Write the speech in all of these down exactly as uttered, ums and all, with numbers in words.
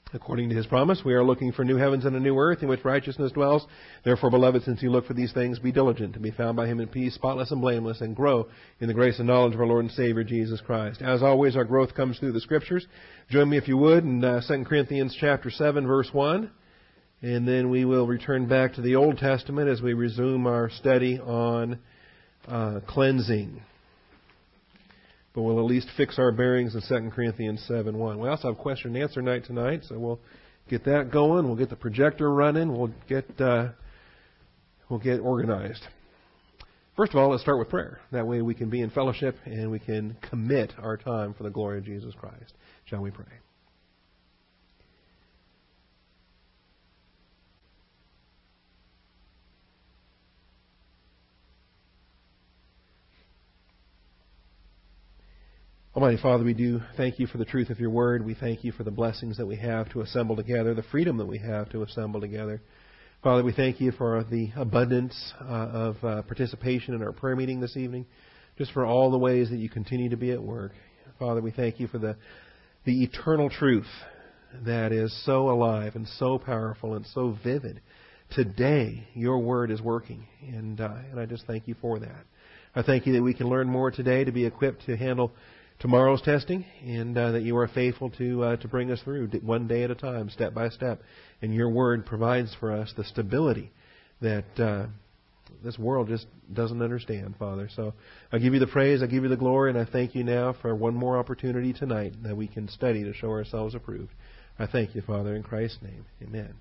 According to his promise, we are looking for new heavens and a new earth in which righteousness dwells. Therefore, beloved, since you look for these things, be diligent to be found by him in peace, spotless and blameless, and grow in the grace and knowledge of our Lord and Savior, Jesus Christ. As always, our growth comes through the Scriptures. Join me, if you would, in uh, Second Corinthians chapter seven, verse one. And then we will return back to the Old Testament as we resume our study on uh, cleansing. But we'll at least fix our bearings in Second Corinthians seven one. We also have question and answer night tonight, so we'll get that going. We'll get the projector running. We'll get uh, we'll get organized. First of all, let's start with prayer. That way we can be in fellowship and we can commit our time for the glory of Jesus Christ. Shall we pray? Almighty Father, we do thank you for the truth of your word. We thank you for the blessings that we have to assemble together, the freedom that we have to assemble together. Father, we thank you for the abundance uh, of uh, participation in our prayer meeting this evening, just for all the ways that you continue to be at work. Father, we thank you for the, the eternal truth that is so alive and so powerful and so vivid. Today, your word is working, and, uh, and I just thank you for that. I thank you that we can learn more today to be equipped to handle tomorrow's testing, and uh, that you are faithful to uh, to bring us through one day at a time, step by step. And your word provides for us the stability that uh, this world just doesn't understand, Father. So I give you the praise, I give you the glory, and I thank you now for one more opportunity tonight that we can study to show ourselves approved. I thank you, Father, in Christ's name. Amen.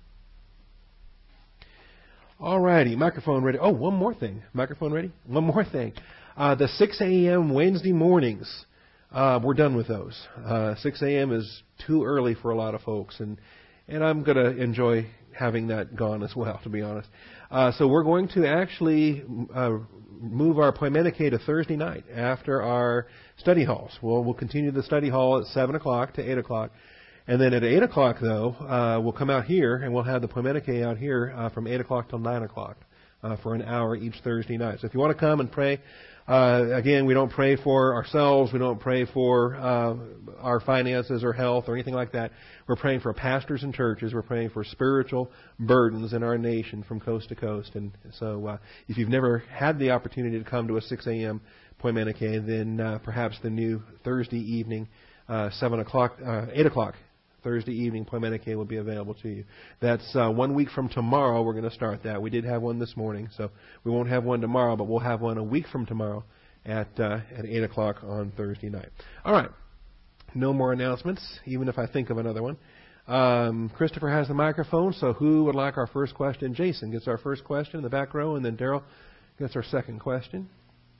All righty, microphone ready. Oh, one more thing. Microphone ready? One more thing. Uh, the six a.m. Wednesday mornings, Uh, we're done with those. Uh, six a.m. is too early for a lot of folks, and and I'm going to enjoy having that gone as well, to be honest. Uh, so we're going to actually uh, move our Poimenike to Thursday night after our study halls. We'll, we'll continue the study hall at seven o'clock to eight o'clock. And then at eight o'clock, though, uh, we'll come out here, and we'll have the Poimenike out here uh, from eight o'clock till nine o'clock uh, for an hour each Thursday night. So if you want to come and pray, Uh, again, we don't pray for ourselves. We don't pray for uh, our finances or health or anything like that. We're praying for pastors and churches. We're praying for spiritual burdens in our nation from coast to coast. And so uh, if you've never had the opportunity to come to a six a.m. Poimenike, then uh, perhaps the new Thursday evening, uh, seven o'clock, uh, eight o'clock Thursday evening Poimenike will be available to you. That's uh, one week from tomorrow. We're going to start that. We did have one this morning, so we won't have one tomorrow, but we'll have one a week from tomorrow at uh, at eight o'clock on Thursday night. All right. No more announcements, even if I think of another one. Um, Christopher has the microphone, so who would like our first question? Jason gets our first question in the back row, and then Daryl gets our second question.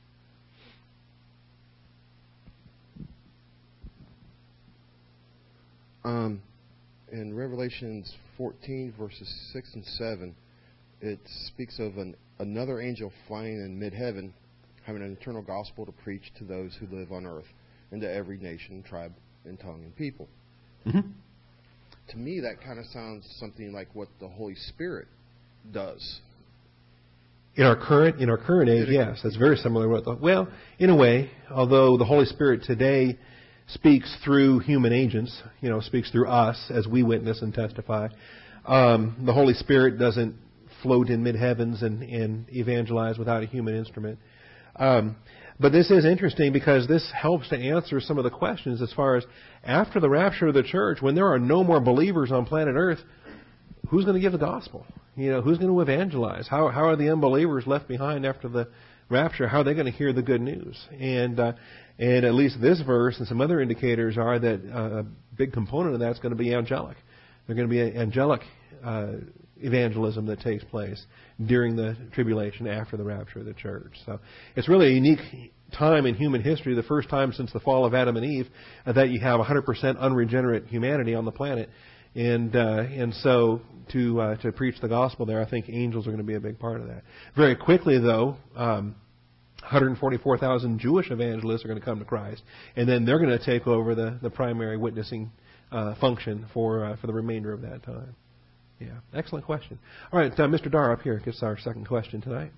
Um, in Revelations fourteen, verses six and seven, it speaks of an, another angel flying in mid-heaven, having an eternal gospel to preach to those who live on earth, and to every nation, tribe, and tongue, and people. Mm-hmm. To me, that kind of sounds something like what the Holy Spirit does. In our current in our current age, yes, that's very similar to what the, well, in a way, although the Holy Spirit today speaks through human agents, you know, speaks through us as we witness and testify. Um, the Holy Spirit doesn't float in mid-heavens and, and evangelize without a human instrument. Um, but this is interesting because this helps to answer some of the questions as far as after the rapture of the church, when there are no more believers on planet Earth, who's going to give the gospel? You know, who's going to evangelize? How, how are the unbelievers left behind after the rapture? How are they going to hear the good news? And uh, and at least this verse and some other indicators are that uh, a big component of that's going to be angelic. There's going to be an angelic uh, evangelism that takes place during the tribulation after the rapture of the church. So it's really a unique time in human history, the first time since the fall of Adam and Eve, uh, that you have one hundred percent unregenerate humanity on the planet. And uh, and so to uh, to preach the gospel there, I think angels are going to be a big part of that. Very quickly, though, um, one hundred forty-four thousand Jewish evangelists are going to come to Christ, and then they're going to take over the, the primary witnessing uh, function for uh, for the remainder of that time. Yeah, excellent question. All right, uh, Mister Dar up here gets our second question tonight.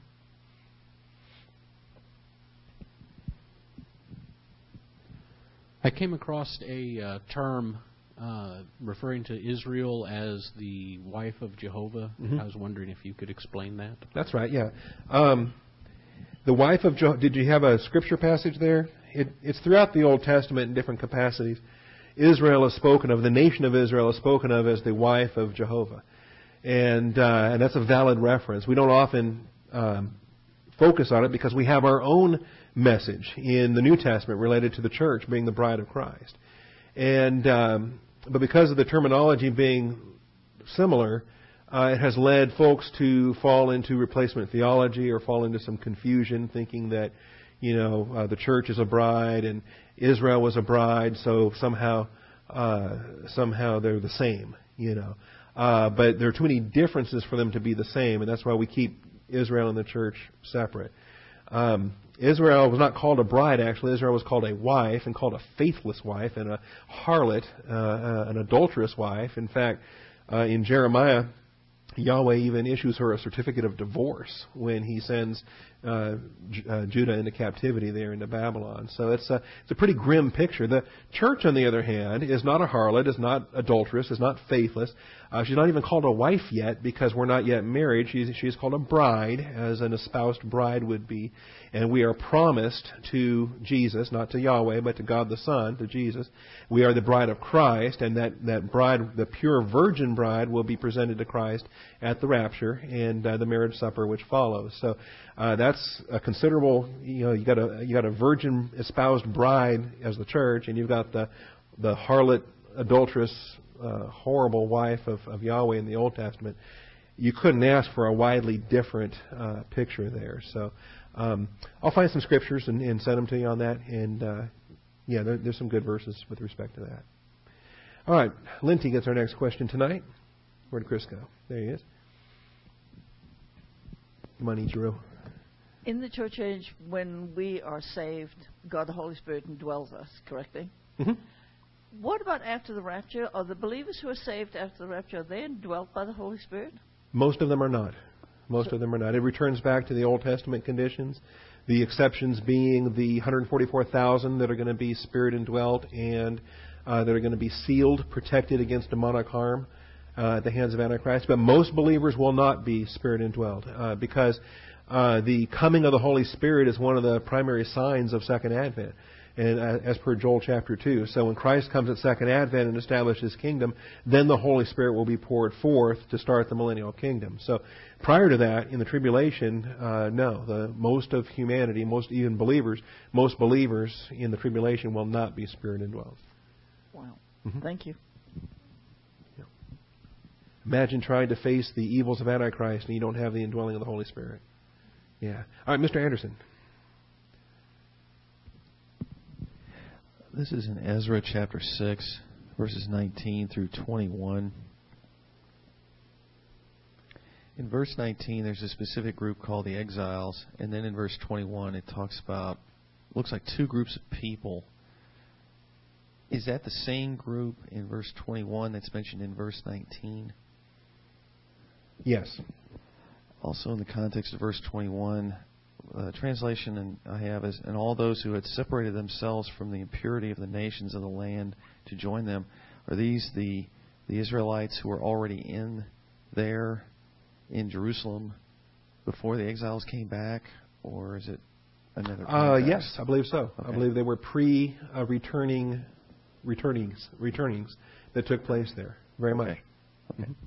I came across a uh, term uh, referring to Israel as the wife of Jehovah. Mm-hmm. I was wondering if you could explain that. That's right, yeah. Um, the wife of Jehovah, did you have a scripture passage there? It, it's throughout the Old Testament in different capacities. Israel is spoken of, the nation of Israel is spoken of as the wife of Jehovah. And, uh, and that's a valid reference. We don't often um, focus on it because we have our own message in the New Testament related to the church being the bride of Christ. And um, but because of the terminology being similar, uh, it has led folks to fall into replacement theology or fall into some confusion, thinking that, you know, uh, the church is a bride and Israel was a bride, so somehow uh, somehow they're the same, you know. Uh, but there are too many differences for them to be the same, and that's why we keep Israel and the church separate. Um, Israel was not called a bride, actually. Israel was called a wife, and called a faithless wife, and a harlot, uh, uh, an adulterous wife. In fact, uh, in Jeremiah, Yahweh even issues her a certificate of divorce when he sends uh, J- uh, Judah into captivity there into Babylon. So it's a, it's a pretty grim picture. The church, on the other hand, is not a harlot, is not adulterous, is not faithless. Uh, she's not even called a wife yet because we're not yet married. She's, she's called a bride, as an espoused bride would be. And we are promised to Jesus, not to Yahweh, but to God the Son, to Jesus. We are the bride of Christ, and that, that bride, the pure virgin bride, will be presented to Christ at the rapture and uh, the marriage supper which follows. So uh, that's a considerable, you know, you got a you got a virgin espoused bride as the church, and you've got the the harlot, adulterous, uh, horrible wife of, of Yahweh in the Old Testament. You couldn't ask for a widely different uh, picture there. So um, I'll find some scriptures and, and send them to you on that. And uh, yeah, there, there's some good verses with respect to that. All right, Linty gets our next question tonight. Where'd Chris go? There he is. Come on, Ichiro. In the church age, when we are saved, God the Holy Spirit indwells us, correctly? Mm-hmm. What about after the rapture? Are the believers who are saved after the rapture, are they indwelt by the Holy Spirit? Most of them are not. Most So, of them are not. It returns back to the Old Testament conditions, the exceptions being the one hundred forty-four thousand that are going to be Spirit indwelt and uh, that are going to be sealed, protected against demonic harm uh, at the hands of Antichrist. But most believers will not be Spirit indwelt uh, because uh, the coming of the Holy Spirit is one of the primary signs of Second Advent. And uh, as per Joel chapter two. So when Christ comes at Second Advent and establishes His kingdom, then the Holy Spirit will be poured forth to start the millennial kingdom. So prior to that, in the tribulation, uh, no. The most of humanity, most even believers, most believers in the tribulation will not be Spirit indwelt. wow. Mm-hmm. Thank you. Yeah. Imagine trying to face the evils of Antichrist and you don't have the indwelling of the Holy Spirit. Yeah. All right, Mister Anderson. This is in Ezra chapter six, verses nineteen through twenty-one. In verse nineteen, there's a specific group called the exiles, and then in verse twenty-one, it talks about, looks like two groups of people. Is that the same group in verse twenty-one that's mentioned in verse nineteen? Yes. Also, in the context of verse twenty-one, uh, translation and I have is, and all those who had separated themselves from the impurity of the nations of the land to join them. Are these the the Israelites who were already in there in Jerusalem before the exiles came back, or is it another? Uh, yes, I believe so. Okay. I believe they were pre-returning, uh, returnings, returnings that took place there. Very much. Okay. Okay. Mm-hmm.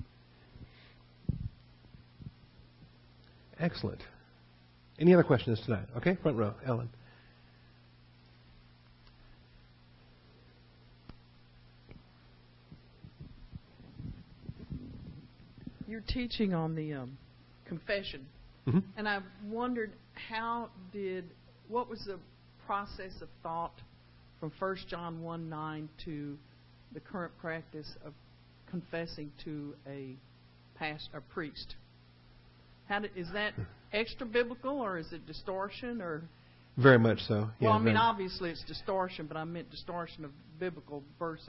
Excellent. Any other questions tonight? Okay, front row, Ellen. You're teaching on the um, confession, Mm-hmm. and I wondered how did what was the process of thought from First John one nine to the current practice of confessing to a past a priest? How did, is that extra biblical, or is it distortion, or? Very much so. Yeah, Well, I mean, very- obviously it's distortion, but I meant distortion of biblical verses.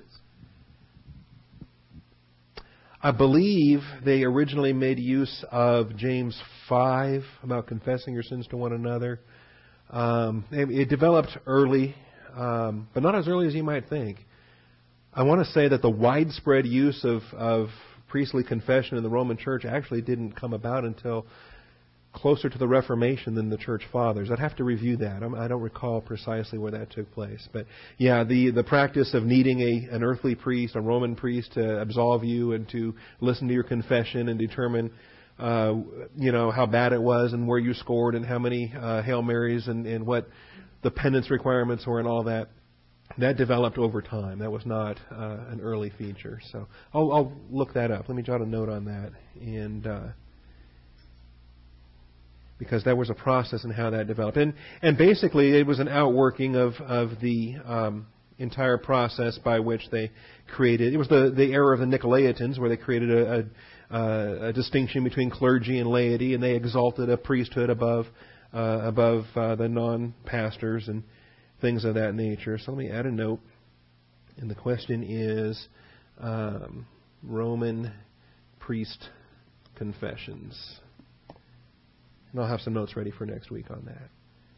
I believe they originally made use of James five about confessing your sins to one another. Um, it, it developed early, um, but not as early as you might think. I want to say that the widespread use of, of priestly confession in the Roman Church actually didn't come about until closer to the Reformation than the Church Fathers. I'd have to review that. I'm, I don't recall precisely where that took place. But yeah, the, the practice of needing a an earthly priest, a Roman priest, to absolve you and to listen to your confession and determine, uh, you know, how bad it was and where you scored and how many uh, Hail Marys and, and what the penance requirements were and all that, that developed over time. That was not uh, an early feature. So I'll, I'll look that up. Let me jot a note on that. And uh, because that was a process in how that developed. And and basically it was an outworking of, of the um, entire process by which they created. It was the, the era of the Nicolaitans, where they created a, a, a distinction between clergy and laity, and they exalted a priesthood above uh, above uh, the non-pastors and things of that nature. So let me add a note. And the question is um, Roman priest confessions. And I'll have some notes ready for next week on that.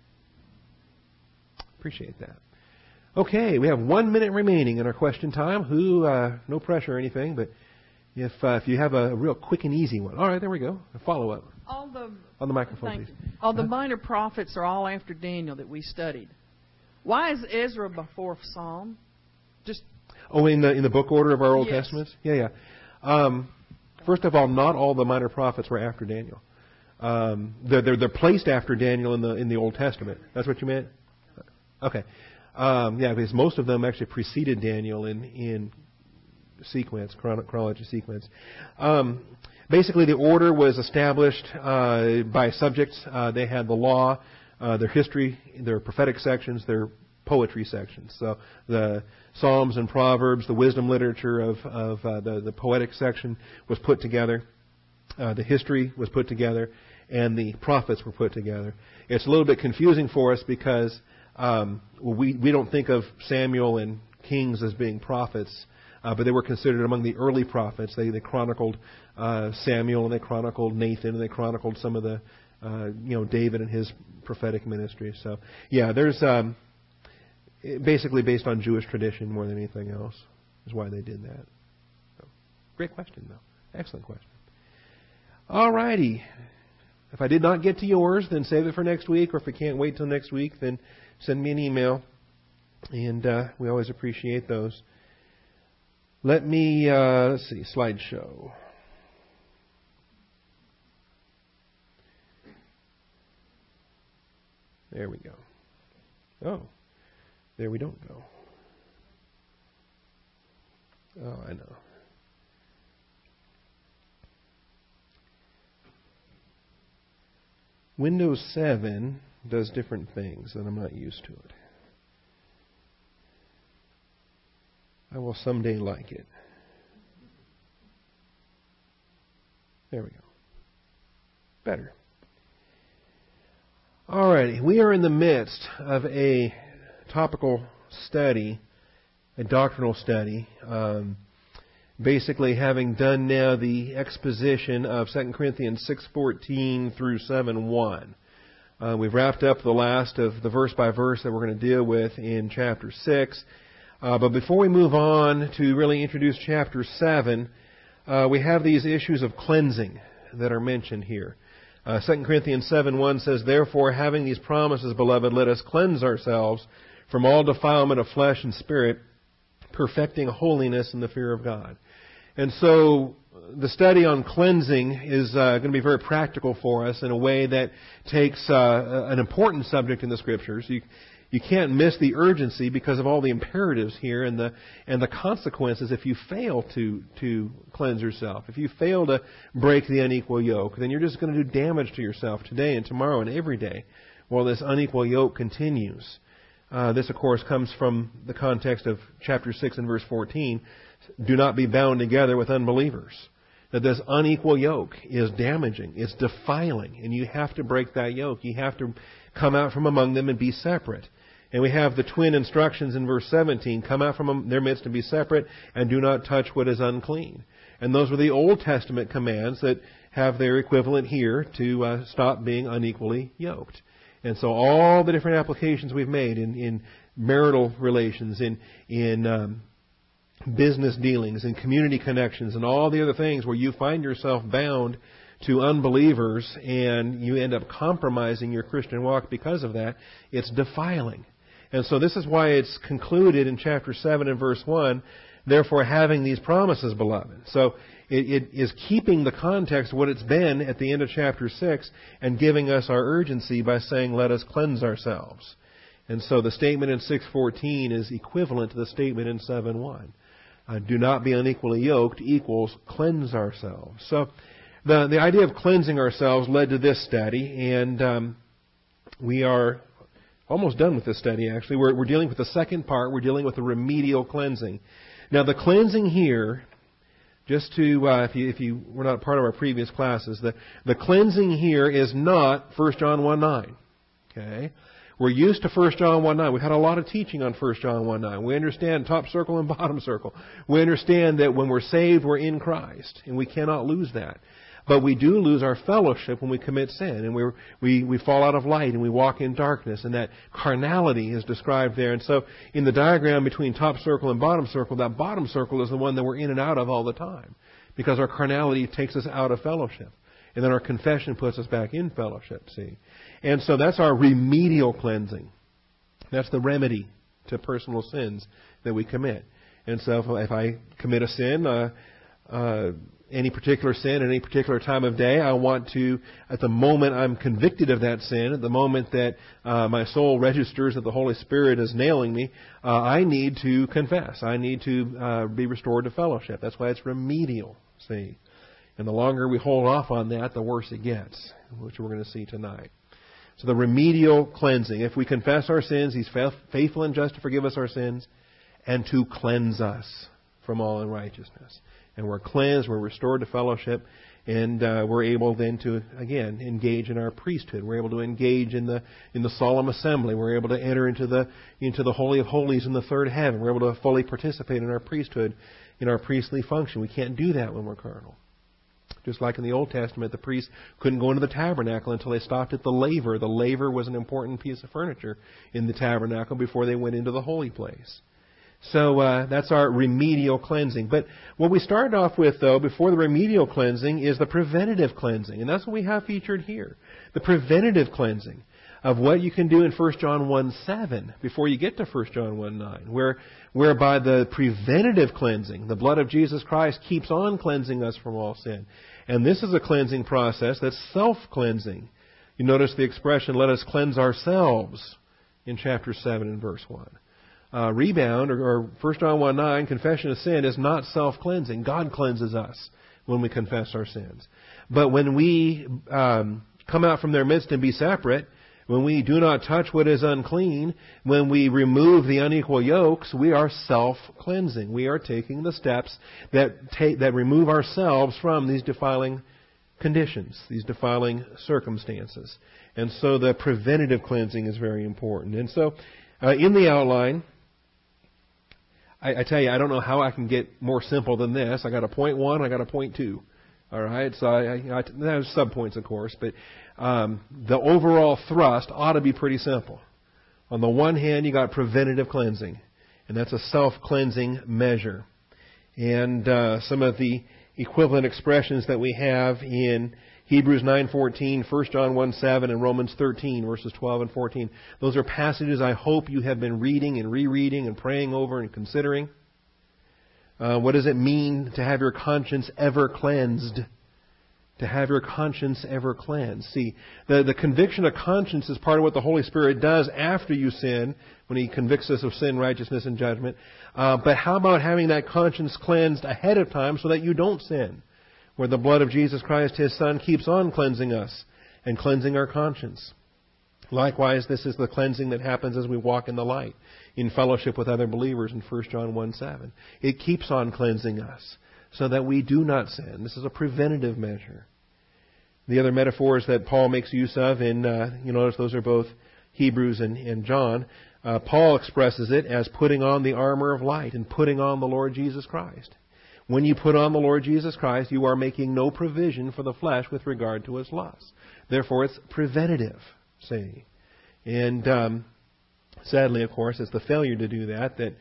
Appreciate that. Okay, we have one minute remaining in our question time. Who, uh, no pressure or anything, but if uh, if you have a real quick and easy one. All right, there we go. A follow-up. All the on the microphone, thank please. you. All the Huh? minor prophets are all after Daniel that we studied. Why is Ezra before Psalm? Just Oh, in the in the book order of our Old Yes. Testaments? Yeah, yeah. Um, first of all, not all the minor prophets were after Daniel. Um, they're, they're they're placed after Daniel in the in the Old Testament. That's what you meant? Okay. Um, yeah, because most of them actually preceded Daniel in in sequence, chron- chronology sequence. Um, basically, the order was established uh, by subjects. Uh, they had the law, uh, their history, their prophetic sections, their poetry sections. So the Psalms and Proverbs, the wisdom literature of of uh, the the poetic section was put together. Uh, the history was put together, and the prophets were put together. It's a little bit confusing for us because um, we we don't think of Samuel and Kings as being prophets, uh, but they were considered among the early prophets. They they chronicled uh, Samuel, and they chronicled Nathan, and they chronicled some of the uh, you know David and his prophetic ministry. So yeah, there's um, basically based on Jewish tradition more than anything else is why they did that. So, great question, though. Excellent question. All righty. If I did not get to yours, then save it for next week. Or if you can't wait till next week, then send me an email. And uh, we always appreciate those. Let me, uh, let's see, slideshow. There we go. Oh, there we don't go. Oh, I know. Windows seven does different things, and I'm not used to it. I will someday like it. There we go. Better. Alrighty, we are in the midst of a topical study, a doctrinal study, um, basically having done now the exposition of Second Corinthians six fourteen through seven one. Uh, we've wrapped up the last of the verse by verse that we're going to deal with in chapter six. Uh, but before we move on to really introduce chapter seven, uh, we have these issues of cleansing that are mentioned here. Uh, Second Corinthians seven one says, "Therefore, having these promises, beloved, let us cleanse ourselves from all defilement of flesh and spirit, perfecting holiness in the fear of God." And so the study on cleansing is uh, going to be very practical for us in a way that takes uh, an important subject in the Scriptures. You, you can't miss the urgency because of all the imperatives here and the and the consequences if you fail to to cleanse yourself. If you fail to break the unequal yoke, then you're just going to do damage to yourself today and tomorrow and every day while this unequal yoke continues. Uh, this, of course, comes from the context of chapter six and verse fourteen. Do not be bound together with unbelievers. That this unequal yoke is damaging. It's defiling. And you have to break that yoke. You have to come out from among them and be separate. And we have the twin instructions in verse seventeen. Come out from their midst and be separate, and do not touch what is unclean. And those were the Old Testament commands that have their equivalent here to uh, stop being unequally yoked. And so all the different applications we've made in, in marital relations, in in um, business dealings and community connections and all the other things where you find yourself bound to unbelievers and you end up compromising your Christian walk because of that, it's defiling. And so this is why it's concluded in chapter seven and verse one, therefore having these promises, beloved. So it, it is keeping the context of what it's been at the end of chapter six and giving us our urgency by saying, let us cleanse ourselves. And so the statement in six fourteen is equivalent to the statement in seven one. Uh, do not be unequally yoked equals cleanse ourselves. So the the idea of cleansing ourselves led to this study, and um, we are almost done with this study, actually. We're, we're dealing with the second part. We're dealing with the remedial cleansing. Now, the cleansing here, just to, uh, if you if you were not part of our previous classes, the, the cleansing here is not First John one nine. Okay? We're used to First John one nine. We've had a lot of teaching on First John one nine. We understand top circle and bottom circle. We understand that when we're saved, we're in Christ, and we cannot lose that. But we do lose our fellowship when we commit sin, and we we we fall out of light, and we walk in darkness, and that carnality is described there. And so in the diagram between top circle and bottom circle, that bottom circle is the one that we're in and out of all the time, because our carnality takes us out of fellowship. And then our confession puts us back in fellowship, see. And so that's our remedial cleansing. That's the remedy to personal sins that we commit. And so if, if I commit a sin, uh, uh, any particular sin at any particular time of day, I want to, at the moment I'm convicted of that sin, at the moment that uh, my soul registers that the Holy Spirit is nailing me, uh, I need to confess. I need to uh, be restored to fellowship. That's why it's remedial, see. And the longer we hold off on that, the worse it gets, which we're going to see tonight. So the remedial cleansing. If we confess our sins, He's faithful and just to forgive us our sins and to cleanse us from all unrighteousness. And we're cleansed, we're restored to fellowship, and uh, we're able then to, again, engage in our priesthood. We're able to engage in the in the solemn assembly. We're able to enter into the into the Holy of Holies in the third heaven. We're able to fully participate in our priesthood, in our priestly function. We can't do that when we're carnal. Just like in the Old Testament, the priests couldn't go into the tabernacle until they stopped at the laver. The laver was an important piece of furniture in the tabernacle before they went into the holy place. So uh, that's our remedial cleansing. But what we started off with, though, before the remedial cleansing, is the preventative cleansing. And that's what we have featured here. The preventative cleansing of what you can do in First John one seven before you get to First John one nine, where, whereby the preventative cleansing, the blood of Jesus Christ, keeps on cleansing us from all sin. And this is a cleansing process that's self-cleansing. You notice the expression, let us cleanse ourselves, in chapter seven and verse one. Uh, rebound, or, or First John one nine, confession of sin is not self-cleansing. God cleanses us when we confess our sins. But when we um, come out from their midst and be separate, when we do not touch what is unclean, when we remove the unequal yokes, we are self-cleansing. We are taking the steps that take, that remove ourselves from these defiling conditions, these defiling circumstances. And so the preventative cleansing is very important. And so uh, in the outline, I, I tell you, I don't know how I can get more simple than this. I got a point one, I got a point two. All right, so I, I, I there's subpoints, of course, but um, the overall thrust ought to be pretty simple. On the one hand, you got preventative cleansing, and that's a self-cleansing measure. And uh, some of the equivalent expressions that we have in Hebrews nine fourteen, First John one seven, and Romans thirteen, verses twelve and fourteen. Those are passages I hope you have been reading and rereading and praying over and considering. Uh, what does it mean to have your conscience ever cleansed? To have your conscience ever cleansed. See, the, the conviction of conscience is part of what the Holy Spirit does after you sin, when He convicts us of sin, righteousness, and judgment. Uh, but how about having that conscience cleansed ahead of time so that you don't sin? Where the blood of Jesus Christ, His Son, keeps on cleansing us and cleansing our conscience. Likewise, this is the cleansing that happens as we walk in the light, in fellowship with other believers in First John one seven. It keeps on cleansing us so that we do not sin. This is a preventative measure. The other metaphors that Paul makes use of, in uh, you notice those are both Hebrews and, and John. Uh, Paul expresses it as putting on the armor of light and putting on the Lord Jesus Christ. When you put on the Lord Jesus Christ, you are making no provision for the flesh with regard to its lusts. Therefore, it's preventative, see. And um, sadly, of course, it's the failure to do that that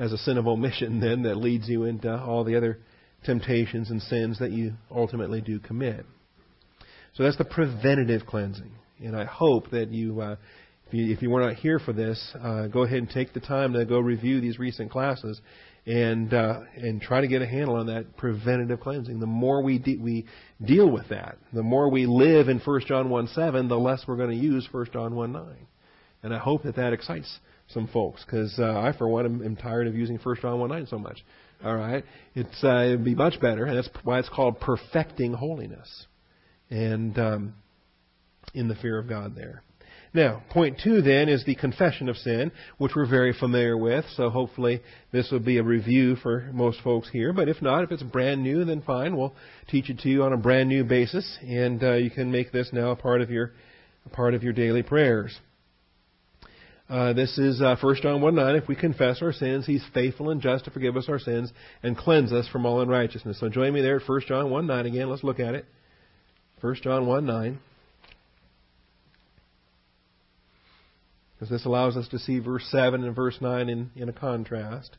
as a sin of omission then that leads you into all the other temptations and sins that you ultimately do commit. So that's the preventative cleansing. And I hope that you, uh, if you, if you were not here for this, uh, go ahead and take the time to go review these recent classes and uh, and try to get a handle on that preventative cleansing. The more we de- we deal with that, the more we live in First John one seven, the less we're going to use First John one nine. And I hope that that excites some folks, because uh, I, for one, am, am tired of using First John one nine so much. All right, it's uh, it'd be much better, and that's why it's called perfecting holiness, and um, in the fear of God there. Now, point two then is the confession of sin, which we're very familiar with. So hopefully this will be a review for most folks here. But if not, if it's brand new, then fine. We'll teach it to you on a brand new basis, and uh, you can make this now a part of your a part of your daily prayers. Uh, this is uh, First John one nine. If we confess our sins, He's faithful and just to forgive us our sins and cleanse us from all unrighteousness. So join me there at First John one nine again. Let's look at it. First John one nine. Because this allows us to see verse seven and verse nine in, in a contrast.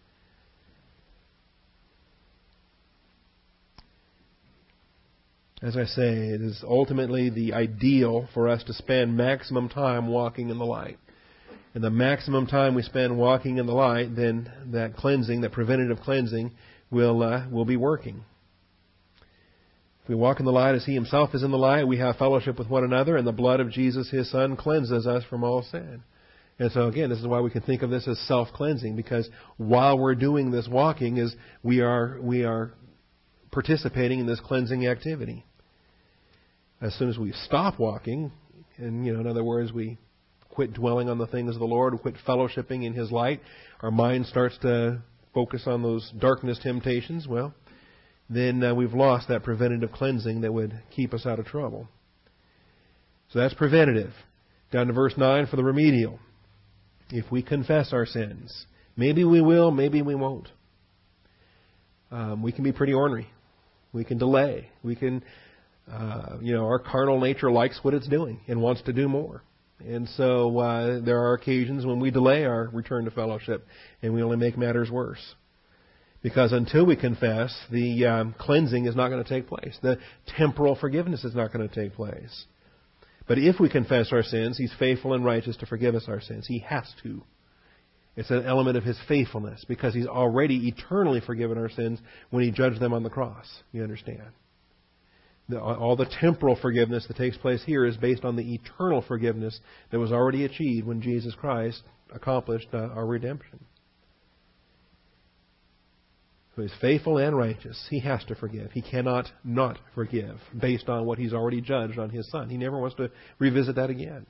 As I say, it is ultimately the ideal for us to spend maximum time walking in the light. And the maximum time we spend walking in the light, then that cleansing, that preventative cleansing, will uh, will be working. If we walk in the light as He Himself is in the light, we have fellowship with one another, and the blood of Jesus, His Son, cleanses us from all sin. And so again, this is why we can think of this as self-cleansing, because while we're doing this walking, is we are we are participating in this cleansing activity. As soon as we stop walking, and you know, in other words, we quit dwelling on the things of the Lord, quit fellowshipping in His light, our mind starts to focus on those darkness temptations, well, then uh, we've lost that preventative cleansing that would keep us out of trouble. So that's preventative. Down to verse nine for the remedial. If we confess our sins, maybe we will, maybe we won't. Um, we can be pretty ornery. We can delay. We can, uh, you know, our carnal nature likes what it's doing and wants to do more. And so uh, there are occasions when we delay our return to fellowship and we only make matters worse. Because until we confess, the um, cleansing is not going to take place. The temporal forgiveness is not going to take place. But if we confess our sins, He's faithful and righteous to forgive us our sins. He has to. It's an element of His faithfulness, because He's already eternally forgiven our sins when He judged them on the cross. You understand? The, all the temporal forgiveness that takes place here is based on the eternal forgiveness that was already achieved when Jesus Christ accomplished uh, our redemption. So He's faithful and righteous. He has to forgive. He cannot not forgive based on what He's already judged on His Son. He never wants to revisit that again.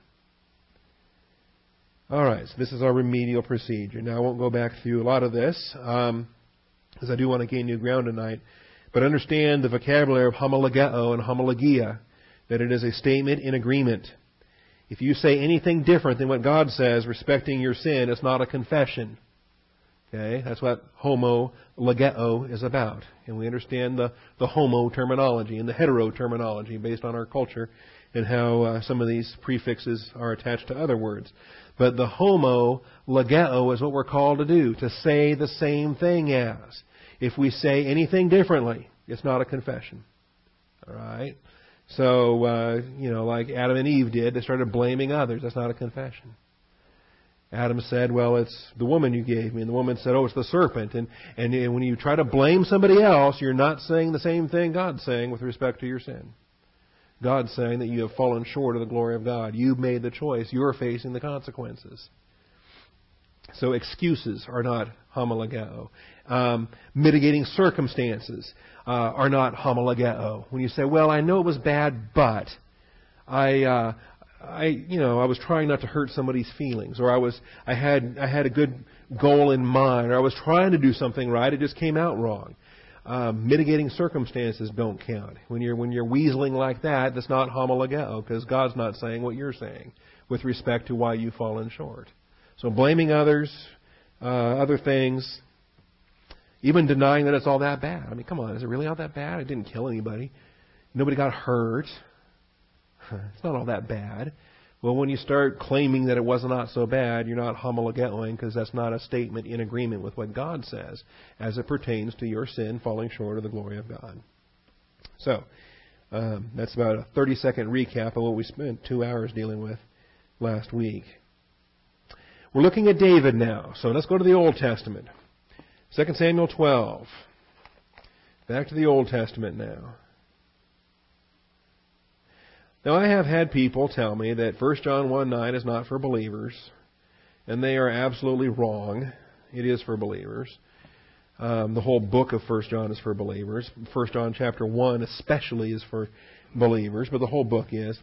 All right, so this is our remedial procedure. Now, I won't go back through a lot of this, um, because I do want to gain new ground tonight. But understand the vocabulary of homologeo and homologia, that it is a statement in agreement. If you say anything different than what God says respecting your sin, it's not a confession. Okay, that's what homologeo is about. And we understand the, the homo terminology and the hetero terminology based on our culture and how uh, some of these prefixes are attached to other words. But the homologeo is what we're called to do, to say the same thing as. If we say anything differently, it's not a confession. All right? So, uh, you know, like Adam and Eve did, they started blaming others. That's not a confession. Adam said, well, it's the woman you gave me. And the woman said, oh, it's the serpent. And, and, and when you try to blame somebody else, you're not saying the same thing God's saying with respect to your sin. God's saying that you have fallen short of the glory of God. You've made the choice. You're facing the consequences. So excuses are not homologeo. Um, mitigating circumstances uh, are not homologeo. When you say, well, I know it was bad, but I, uh, I, you know, I was trying not to hurt somebody's feelings, or I was, I had, I had a good goal in mind, or I was trying to do something right, it just came out wrong. Um, mitigating circumstances don't count. When you're when you're weaseling like that, that's not homologeo, because God's not saying what you're saying with respect to why you've fallen short. So blaming others, uh, other things, even denying that it's all that bad. I mean, come on, is it really all that bad? I didn't kill anybody. Nobody got hurt. It's not all that bad. Well, when you start claiming that it was not so bad, you're not homologeting, because that's not a statement in agreement with what God says as it pertains to your sin falling short of the glory of God. So, um, that's about a thirty-second recap of what we spent two hours dealing with last week. We're looking at David now. So let's go to the Old Testament. Second Samuel twelve. Back to the Old Testament now. Now, I have had people tell me that First John one nine is not for believers, and they are absolutely wrong. It is for believers. Um, the whole book of First John is for believers. First John chapter one especially is for believers, but the whole book is.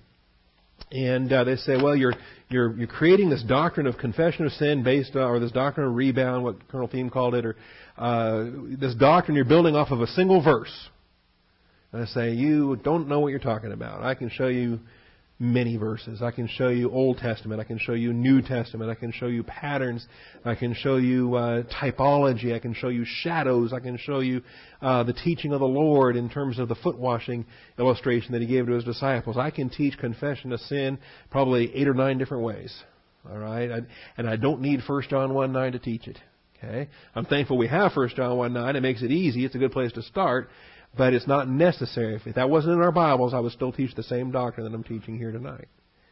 And uh, they say, well, you're you're you're creating this doctrine of confession of sin based on, or this doctrine of rebound, what Colonel Thiem called it, or uh, this doctrine you're building off of a single verse. And I say, you don't know what you're talking about. I can show you many verses. I can show you Old Testament. I can show you New Testament. I can show you patterns. I can show you uh, typology. I can show you shadows. I can show you uh, the teaching of the Lord in terms of the foot washing illustration that He gave to His disciples. I can teach confession of sin probably eight or nine different ways. All right, I, and I don't need First John one nine to teach it. Okay, I'm thankful we have First John one nine. It makes it easy. It's a good place to start. But it's not necessary. If that wasn't in our Bibles, I would still teach the same doctrine that I'm teaching here tonight.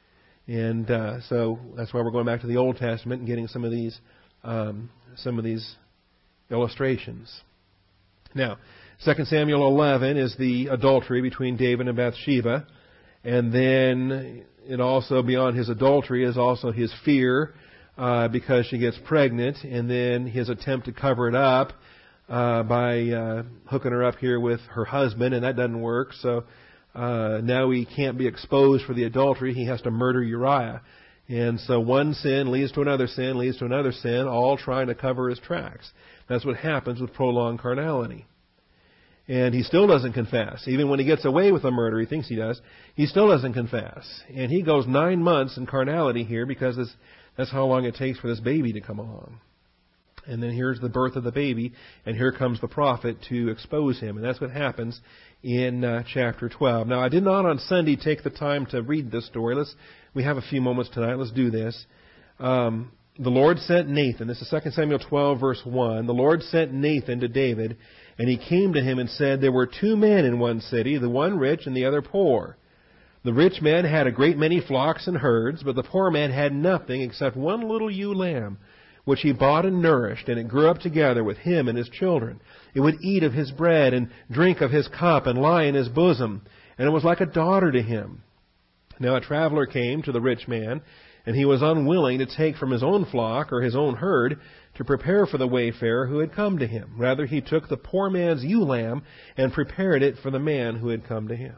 And uh, so that's why we're going back to the Old Testament and getting some of these um, some of these illustrations. Now, Second Samuel eleven is the adultery between David and Bathsheba, and then it also beyond his adultery is also his fear uh, because she gets pregnant, and then his attempt to cover it up. Uh, by uh, hooking her up here with her husband, and that doesn't work. So uh, now he can't be exposed for the adultery. He has to murder Uriah. And so one sin leads to another sin, leads to another sin, all trying to cover his tracks. That's what happens with prolonged carnality. And he still doesn't confess. Even when he gets away with a murder, he thinks he does, he still doesn't confess. And he goes nine months in carnality here because this, that's how long it takes for this baby to come along. And then here's the birth of the baby, and here comes the prophet to expose him. And that's what happens in uh, chapter twelve. Now, I did not on Sunday take the time to read this story. Let's we have a few moments tonight. Let's do this. Um, the Lord sent Nathan. This is Second Samuel twelve, verse one. The Lord sent Nathan to David, and he came to him and said, there were two men in one city, the one rich and the other poor. The rich man had a great many flocks and herds, but the poor man had nothing except one little ewe lamb, which he bought and nourished, and it grew up together with him and his children. It would eat of his bread and drink of his cup and lie in his bosom, and it was like a daughter to him. Now a traveler came to the rich man, and he was unwilling to take from his own flock or his own herd to prepare for the wayfarer who had come to him. Rather, he took the poor man's ewe lamb and prepared it for the man who had come to him.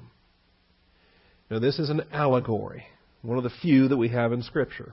Now this is an allegory, one of the few that we have in Scripture.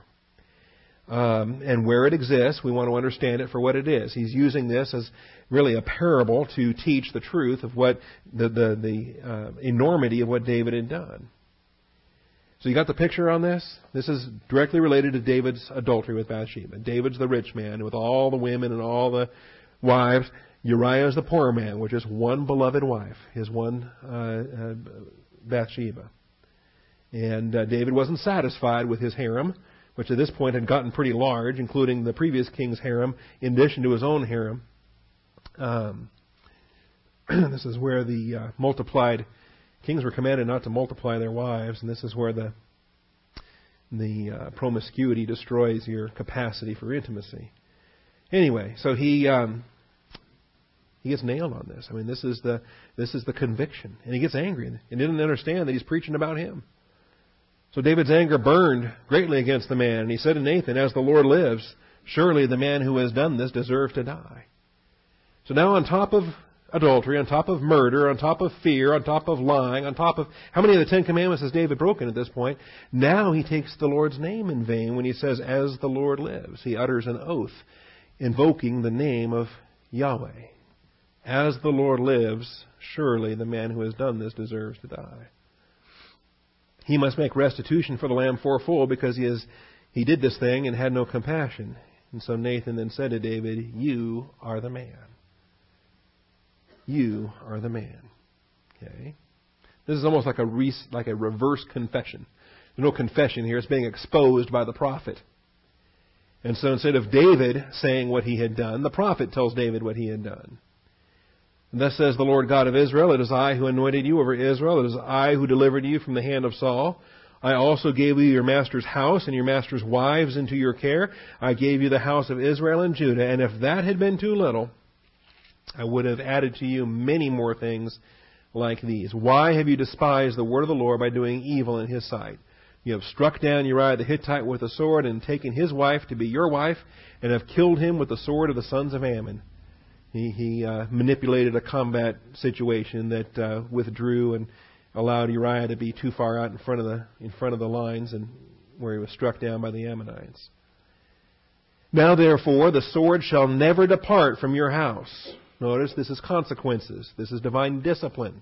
Um, and where it exists, we want to understand it for what it is. He's using this as really a parable to teach the truth of what the the, the uh, enormity of what David had done. So you got the picture on this? This is directly related to David's adultery with Bathsheba. David's the rich man with all the women and all the wives. Uriah is the poor man with just one beloved wife, his one uh, uh, Bathsheba. And uh, David wasn't satisfied with his harem, which at this point had gotten pretty large, including the previous king's harem, in addition to his own harem. Um, this is where the uh, multiplied kings were commanded not to multiply their wives, and this is where the the uh, promiscuity destroys your capacity for intimacy. Anyway, so he um, he gets nailed on this. I mean, this is the this is the conviction, and he gets angry and didn't understand that he's preaching about him. So David's anger burned greatly against the man, and he said to Nathan, as the Lord lives, surely the man who has done this deserves to die. So now on top of adultery, on top of murder, on top of fear, on top of lying, on top of... How many of the Ten Commandments has David broken at this point? Now he takes the Lord's name in vain when he says, as the Lord lives. He utters an oath invoking the name of Yahweh. As the Lord lives, surely the man who has done this deserves to die. He must make restitution for the lamb fourfold because he is he did this thing and had no compassion. And so Nathan then said to David, you are the man. You are the man. Okay? This is almost like a re, like a reverse confession. There's no confession here. It's being exposed by the prophet. And so instead of David saying what he had done, the prophet tells David what he had done. And thus says the Lord God of Israel, it is I who anointed you over Israel. It is I who delivered you from the hand of Saul. I also gave you your master's house and your master's wives into your care. I gave you the house of Israel and Judah. And if that had been too little, I would have added to you many more things like these. Why have you despised the word of the Lord by doing evil in his sight? You have struck down Uriah the Hittite with a sword and taken his wife to be your wife and have killed him with the sword of the sons of Ammon. He, he uh, manipulated a combat situation that uh, withdrew and allowed Uriah to be too far out in front of the in front of the lines, and where he was struck down by the Ammonites. Now therefore the sword shall never depart from your house. Notice this is consequences. This is divine discipline.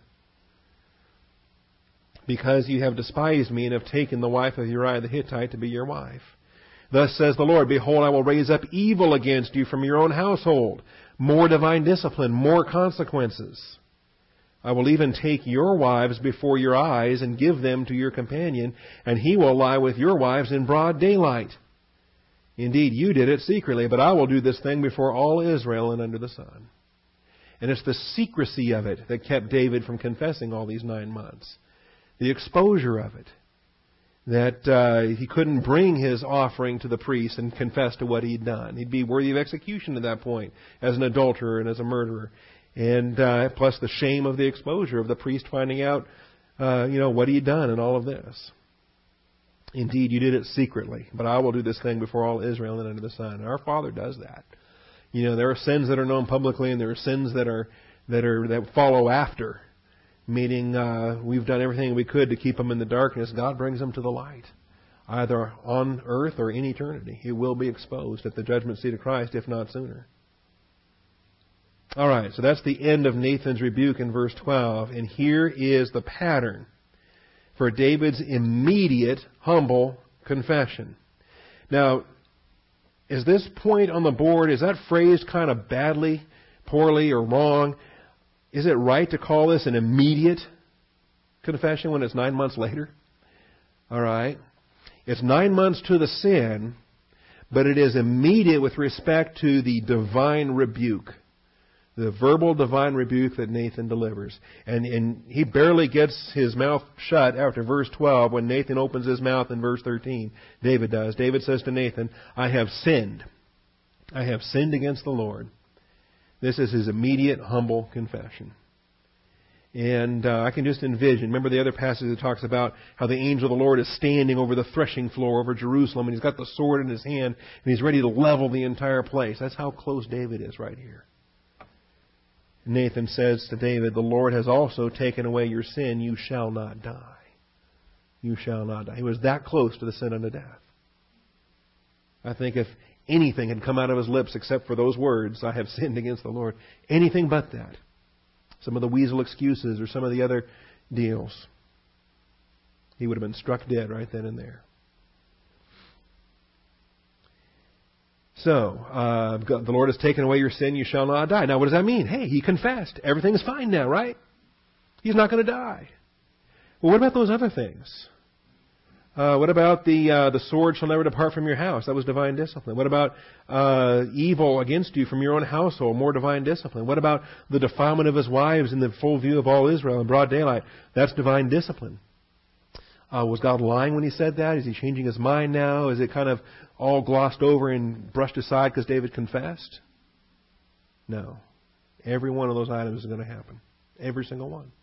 Because you have despised me and have taken the wife of Uriah the Hittite to be your wife. Thus says the Lord, behold, I will raise up evil against you from your own household. More divine discipline, more consequences. I will even take your wives before your eyes and give them to your companion, and he will lie with your wives in broad daylight. Indeed, you did it secretly, but I will do this thing before all Israel and under the sun. And it's the secrecy of it that kept David from confessing all these nine months. The exposure of it. That uh, he couldn't bring his offering to the priest and confess to what he'd done. He'd be worthy of execution at that point as an adulterer and as a murderer. And uh, plus the shame of the exposure of the priest finding out, uh, you know, what he'd done and all of this. Indeed, you did it secretly, but I will do this thing before all Israel and under the sun. And our Father does that. You know, there are sins that are known publicly, and there are sins that are that are that follow after. Meaning, uh, we've done everything we could to keep them in the darkness. God brings them to the light, either on earth or in eternity. He will be exposed at the judgment seat of Christ, if not sooner. All right, so that's the end of Nathan's rebuke in verse twelve. And here is the pattern for David's immediate, humble confession. Now, is this point on the board, is that phrased kind of badly, poorly, or wrong? Is it right to call this an immediate confession when it's nine months later? All right. It's nine months to the sin, but it is immediate with respect to the divine rebuke. The verbal divine rebuke that Nathan delivers. And, and he barely gets his mouth shut after verse twelve when Nathan opens his mouth in verse thirteen. David does. David says to Nathan, I have sinned. I have sinned against the Lord. This is his immediate, humble confession. And uh, I can just envision, remember the other passage that talks about how the angel of the Lord is standing over the threshing floor over Jerusalem, and he's got the sword in his hand, and he's ready to level the entire place. That's how close David is right here. Nathan says to David, the Lord has also taken away your sin. You shall not die. You shall not die. He was that close to the sin unto death. I think if anything had come out of his lips except for those words, I have sinned against the Lord, anything but that, some of the weasel excuses or some of the other deals, he would have been struck dead right then and there. So, uh, the Lord has taken away your sin, you shall not die. Now, what does that mean? Hey, he confessed. Everything's fine now, right? He's not going to die. Well, what about those other things? Uh, what about the uh, the sword shall never depart from your house? That was divine discipline. What about uh, evil against you from your own household? More divine discipline. What about the defilement of his wives in the full view of all Israel in broad daylight? That's divine discipline. Uh, was God lying when he said that? Is he changing his mind now? Is it kind of all glossed over and brushed aside because David confessed? No. Every one of those items is going to happen. Every single one.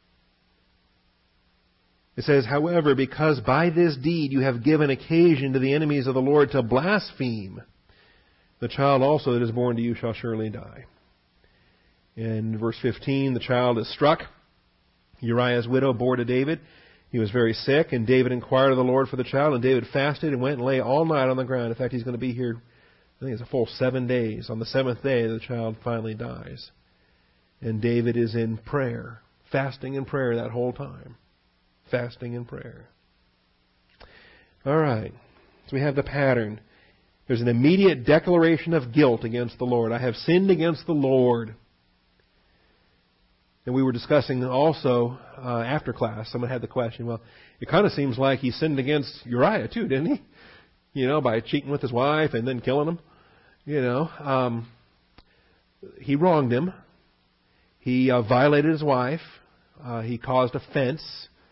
It says, however, because by this deed you have given occasion to the enemies of the Lord to blaspheme, the child also that is born to you shall surely die. In verse fifteen, the child is struck. Uriah's widow bore to David. He was very sick, and David inquired of the Lord for the child, and David fasted and went and lay all night on the ground. In fact, he's going to be here, I think it's a full seven days. On the seventh day, the child finally dies. And David is in prayer, fasting and prayer that whole time. Fasting and prayer. All right. So we have the pattern. There's an immediate declaration of guilt against the Lord. I have sinned against the Lord. And we were discussing also uh, after class, someone had the question, well, it kind of seems like he sinned against Uriah too, didn't he? You know, by cheating with his wife and then killing him. You know, um, he wronged him. He uh, violated his wife. Uh, he caused offense.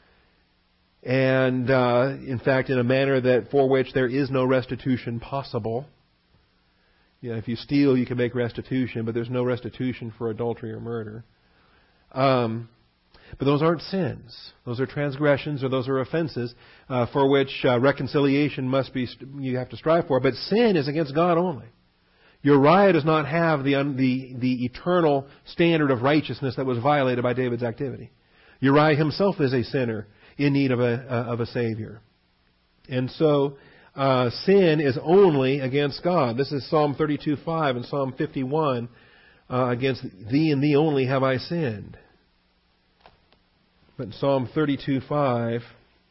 And, uh, in fact, in a manner that for which there is no restitution possible. You know, if you steal, you can make restitution, but there's no restitution for adultery or murder. Um, but those aren't sins. Those are transgressions, or those are offenses uh, for which uh, reconciliation must be. You have to strive for. But sin is against God only. Uriah does not have the the the eternal standard of righteousness that was violated by David's activity. Uriah himself is a sinner in need of a uh, of a savior, and so uh, sin is only against God. This is Psalm thirty-two five and Psalm fifty-one. Uh, against thee and thee only have I sinned. But in Psalm thirty-two five,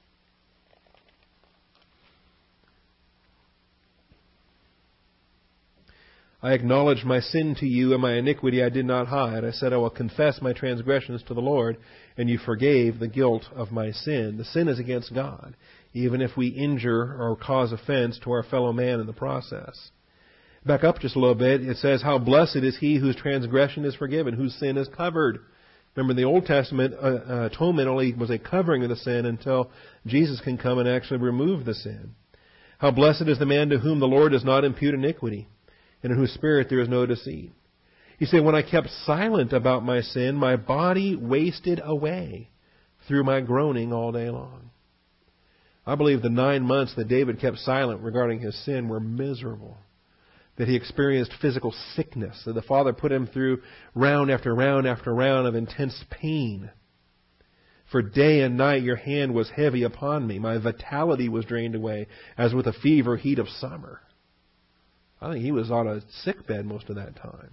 I acknowledged my sin to you, and my iniquity I did not hide. I said, I will confess my transgressions to the Lord, and you forgave the guilt of my sin. The sin is against God, even if we injure or cause offense to our fellow man in the process. Back up just a little bit, it says, how blessed is he whose transgression is forgiven, whose sin is covered. Remember, in the Old Testament, uh, uh, atonement only was a covering of the sin until Jesus can come and actually remove the sin. How blessed is the man to whom the Lord does not impute iniquity, and in whose spirit there is no deceit. He said, when I kept silent about my sin, my body wasted away through my groaning all day long. I believe the nine months that David kept silent regarding his sin were miserable. That he experienced physical sickness, that the Father put him through round after round after round of intense pain. For day and night your hand was heavy upon me. My vitality was drained away, as with a fever heat of summer. I think he was on a sick bed most of that time.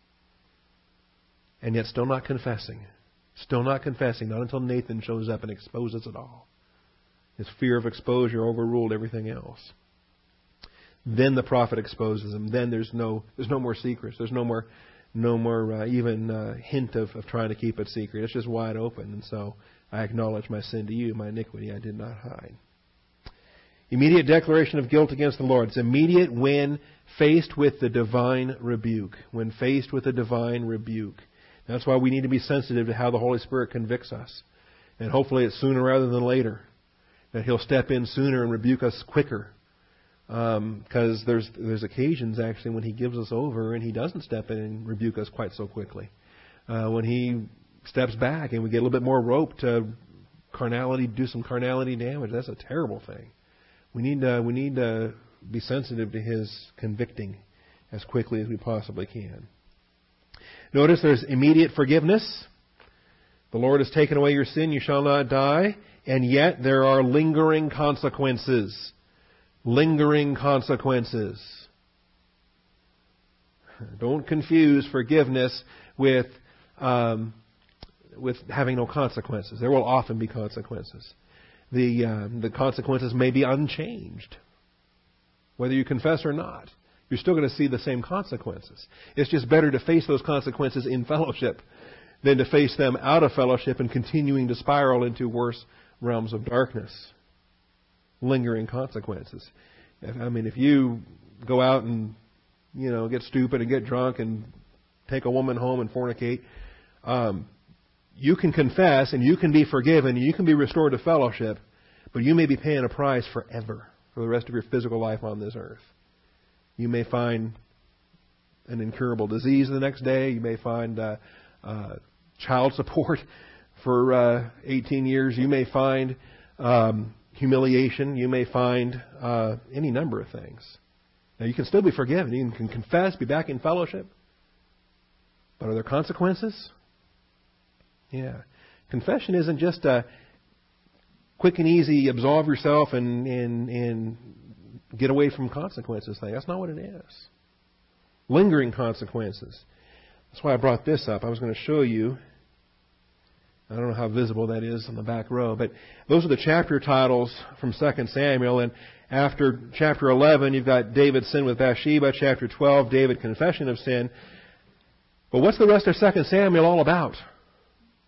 And yet still not confessing. Still not confessing, not until Nathan shows up and exposes it all. His fear of exposure overruled everything else. Then the prophet exposes him. Then there's no there's no more secrets. There's no more no more uh, even uh, hint of, of trying to keep it secret. It's just wide open. And so I acknowledge my sin to you, my iniquity I did not hide. Immediate declaration of guilt against the Lord. It's immediate when faced with the divine rebuke. When faced with the divine rebuke. That's why we need to be sensitive to how the Holy Spirit convicts us. And hopefully it's sooner rather than later. That He'll step in sooner and rebuke us quicker. Because um, there's there's occasions actually when He gives us over and He doesn't step in and rebuke us quite so quickly. Uh, when He steps back and we get a little bit more rope to carnality, do some carnality damage, that's a terrible thing. We need to, we need to be sensitive to His convicting as quickly as we possibly can. Notice there's immediate forgiveness. The Lord has taken away your sin, you shall not die. And yet there are lingering consequences. Lingering consequences. Don't confuse forgiveness with um, with having no consequences. There will often be consequences. The uh, the consequences may be unchanged, whether you confess or not. You're still going to see the same consequences. It's just better to face those consequences in fellowship than to face them out of fellowship and continuing to spiral into worse realms of darkness. Lingering consequences. I mean, if you go out and, you know, get stupid and get drunk and take a woman home and fornicate, um, you can confess and you can be forgiven and you can be restored to fellowship, but you may be paying a price forever for the rest of your physical life on this earth. You may find an incurable disease the next day. You may find uh, uh, child support for uh, eighteen years. You may find um, humiliation. You may find uh, any number of things. Now, you can still be forgiven. You can confess, be back in fellowship. But are there consequences? Yeah. Confession isn't just a quick and easy absolve yourself and, and, and get away from consequences thing. That's not what it is. Lingering consequences. That's why I brought this up. I was going to show you. I don't know how visible that is on the back row, but those are the chapter titles from Second Samuel. And after chapter eleven, you've got David's sin with Bathsheba. Chapter twelve, David confession of sin. But what's the rest of Second Samuel all about?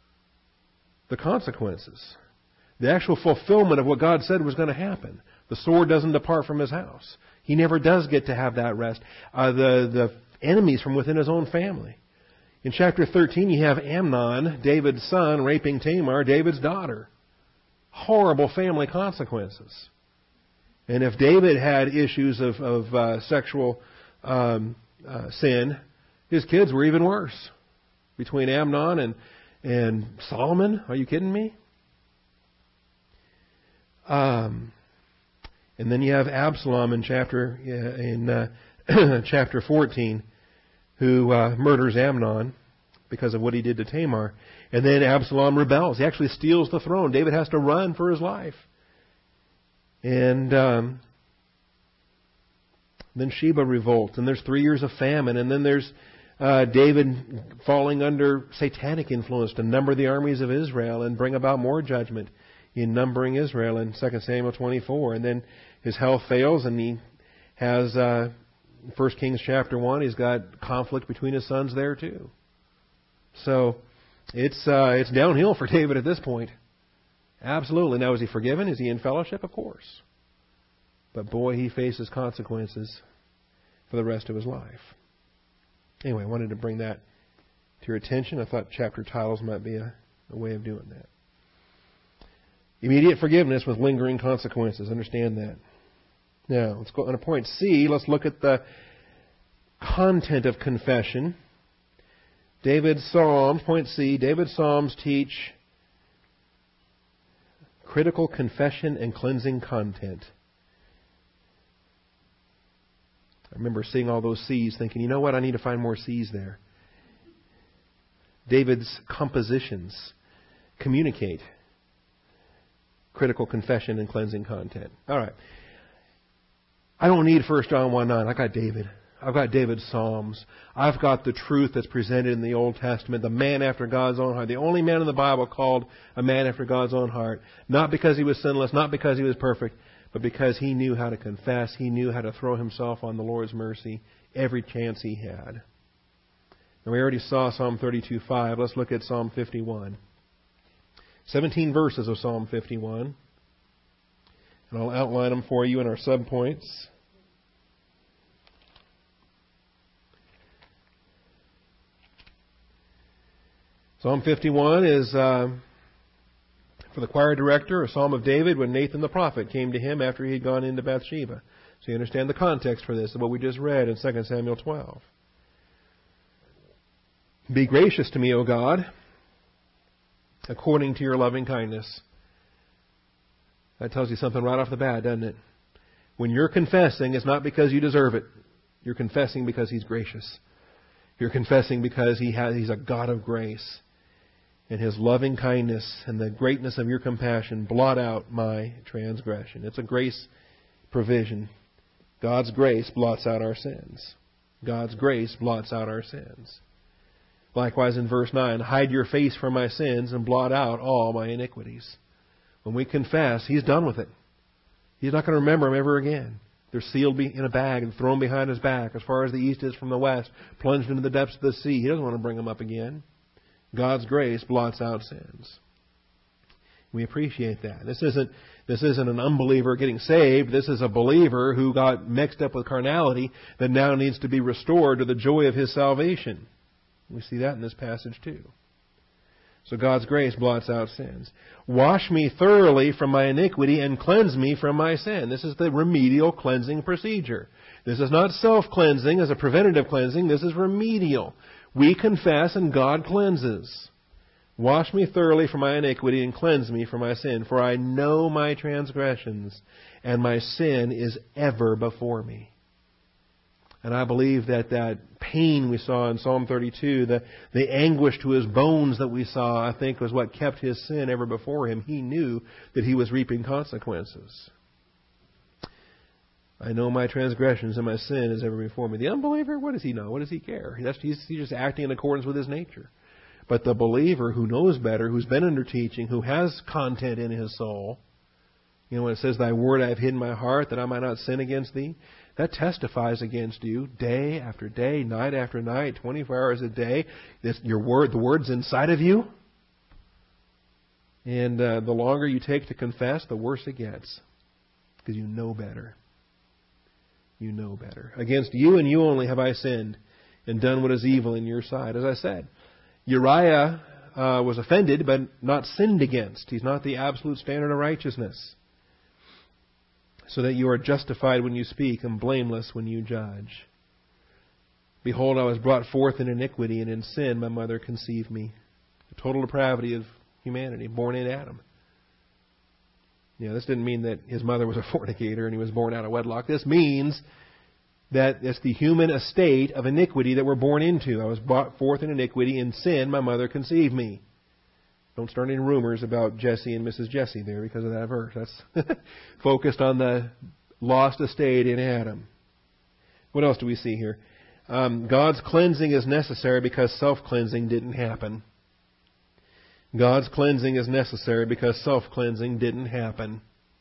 the consequences. The actual fulfillment of what God said was going to happen. The sword doesn't depart from his house. He never does get to have that rest. Uh, the, the enemies from within his own family. In chapter thirteen, you have Amnon, David's son, raping Tamar, David's daughter. Horrible family consequences. And if David had issues of, of uh, sexual um, uh, sin, his kids were even worse. Between Amnon and, and Solomon, are you kidding me? Um, and then you have Absalom in chapter in uh, chapter fourteen, who uh, murders Amnon because of what he did to Tamar. And then Absalom rebels. He actually steals the throne. David has to run for his life. And um, then Sheba revolts. And there's three years of famine. And then there's uh, David falling under satanic influence to number the armies of Israel and bring about more judgment in numbering Israel in Second Samuel twenty-four. And then his health fails and he has... Uh, First Kings chapter one, he's got conflict between his sons there too. So it's uh, it's downhill for David at this point. Absolutely. Now, is he forgiven? Is he in fellowship? Of course. But boy, he faces consequences for the rest of his life. Anyway, I wanted to bring that to your attention. I thought chapter titles might be a, a way of doing that. Immediate forgiveness with lingering consequences. Understand that. Now, let's go on to point C. Let's look at the content of confession. David's Psalms, point C, David's Psalms teach critical confession and cleansing content. I remember seeing all those C's thinking, you know what, I need to find more C's there. David's compositions communicate critical confession and cleansing content. All right. I don't need First John one nine. I got David. I've got David's Psalms. I've got the truth that's presented in the Old Testament, the man after God's own heart, the only man in the Bible called a man after God's own heart, not because he was sinless, not because he was perfect, but because he knew how to confess, he knew how to throw himself on the Lord's mercy every chance he had. And we already saw Psalm thirty-two five. Let's look at Psalm fifty-one. seventeen verses of Psalm fifty-one. And I'll outline them for you in our subpoints. Psalm fifty-one is uh, for the choir director, a psalm of David when Nathan the prophet came to him after he had gone into Bathsheba. So you understand the context for this, of what we just read in Second Samuel twelve. Be gracious to me, O God, according to your loving kindness. That tells you something right off the bat, doesn't it? When you're confessing, it's not because you deserve it. You're confessing because He's gracious. You're confessing because he has, He's a God of grace. And His loving kindness and the greatness of your compassion blot out my transgression. It's a grace provision. God's grace blots out our sins. God's grace blots out our sins. Likewise in verse nine, hide your face from my sins and blot out all my iniquities. When we confess, He's done with it. He's not going to remember them ever again. They're sealed in a bag and thrown behind His back as far as the east is from the west, plunged into the depths of the sea. He doesn't want to bring them up again. God's grace blots out sins. We appreciate that. This isn't, this isn't an unbeliever getting saved. This is a believer who got mixed up with carnality that now needs to be restored to the joy of his salvation. We see that in this passage too. So God's grace blots out sins. Wash me thoroughly from my iniquity and cleanse me from my sin. This is the remedial cleansing procedure. This is not self-cleansing as a preventative cleansing. This is remedial. We confess and God cleanses. Wash me thoroughly from my iniquity and cleanse me from my sin. For I know my transgressions, and my sin is ever before me. And I believe that that pain we saw in Psalm thirty-two, the, the anguish to his bones that we saw, I think was what kept his sin ever before him. He knew that he was reaping consequences. I know my transgressions and my sin is ever before me. The unbeliever, what does he know? What does he care? That's, he's, he's just acting in accordance with his nature. But the believer who knows better, who's been under teaching, who has content in his soul, you know, when it says, thy word I have hidden in my heart that I might not sin against thee, that testifies against you day after day, night after night, twenty-four hours a day. This, your word, the word's inside of you. And uh, the longer you take to confess, the worse it gets. Because you know better. You know better. Against you and you only have I sinned and done what is evil in your sight. As I said, Uriah uh, was offended but not sinned against. He's not the absolute standard of righteousness. So that you are justified when you speak and blameless when you judge. Behold, I was brought forth in iniquity, and in sin my mother conceived me. The total depravity of humanity, born in Adam. You know, this didn't mean that his mother was a fornicator and he was born out of wedlock. This means that it's the human estate of iniquity that we're born into. I was brought forth in iniquity, in sin my mother conceived me. Don't start any rumors about Jesse and Missus Jesse there because of that verse. That's focused on the lost estate in Adam. What else do we see here? Um, God's cleansing is necessary because self-cleansing didn't happen. God's cleansing is necessary because self-cleansing didn't happen.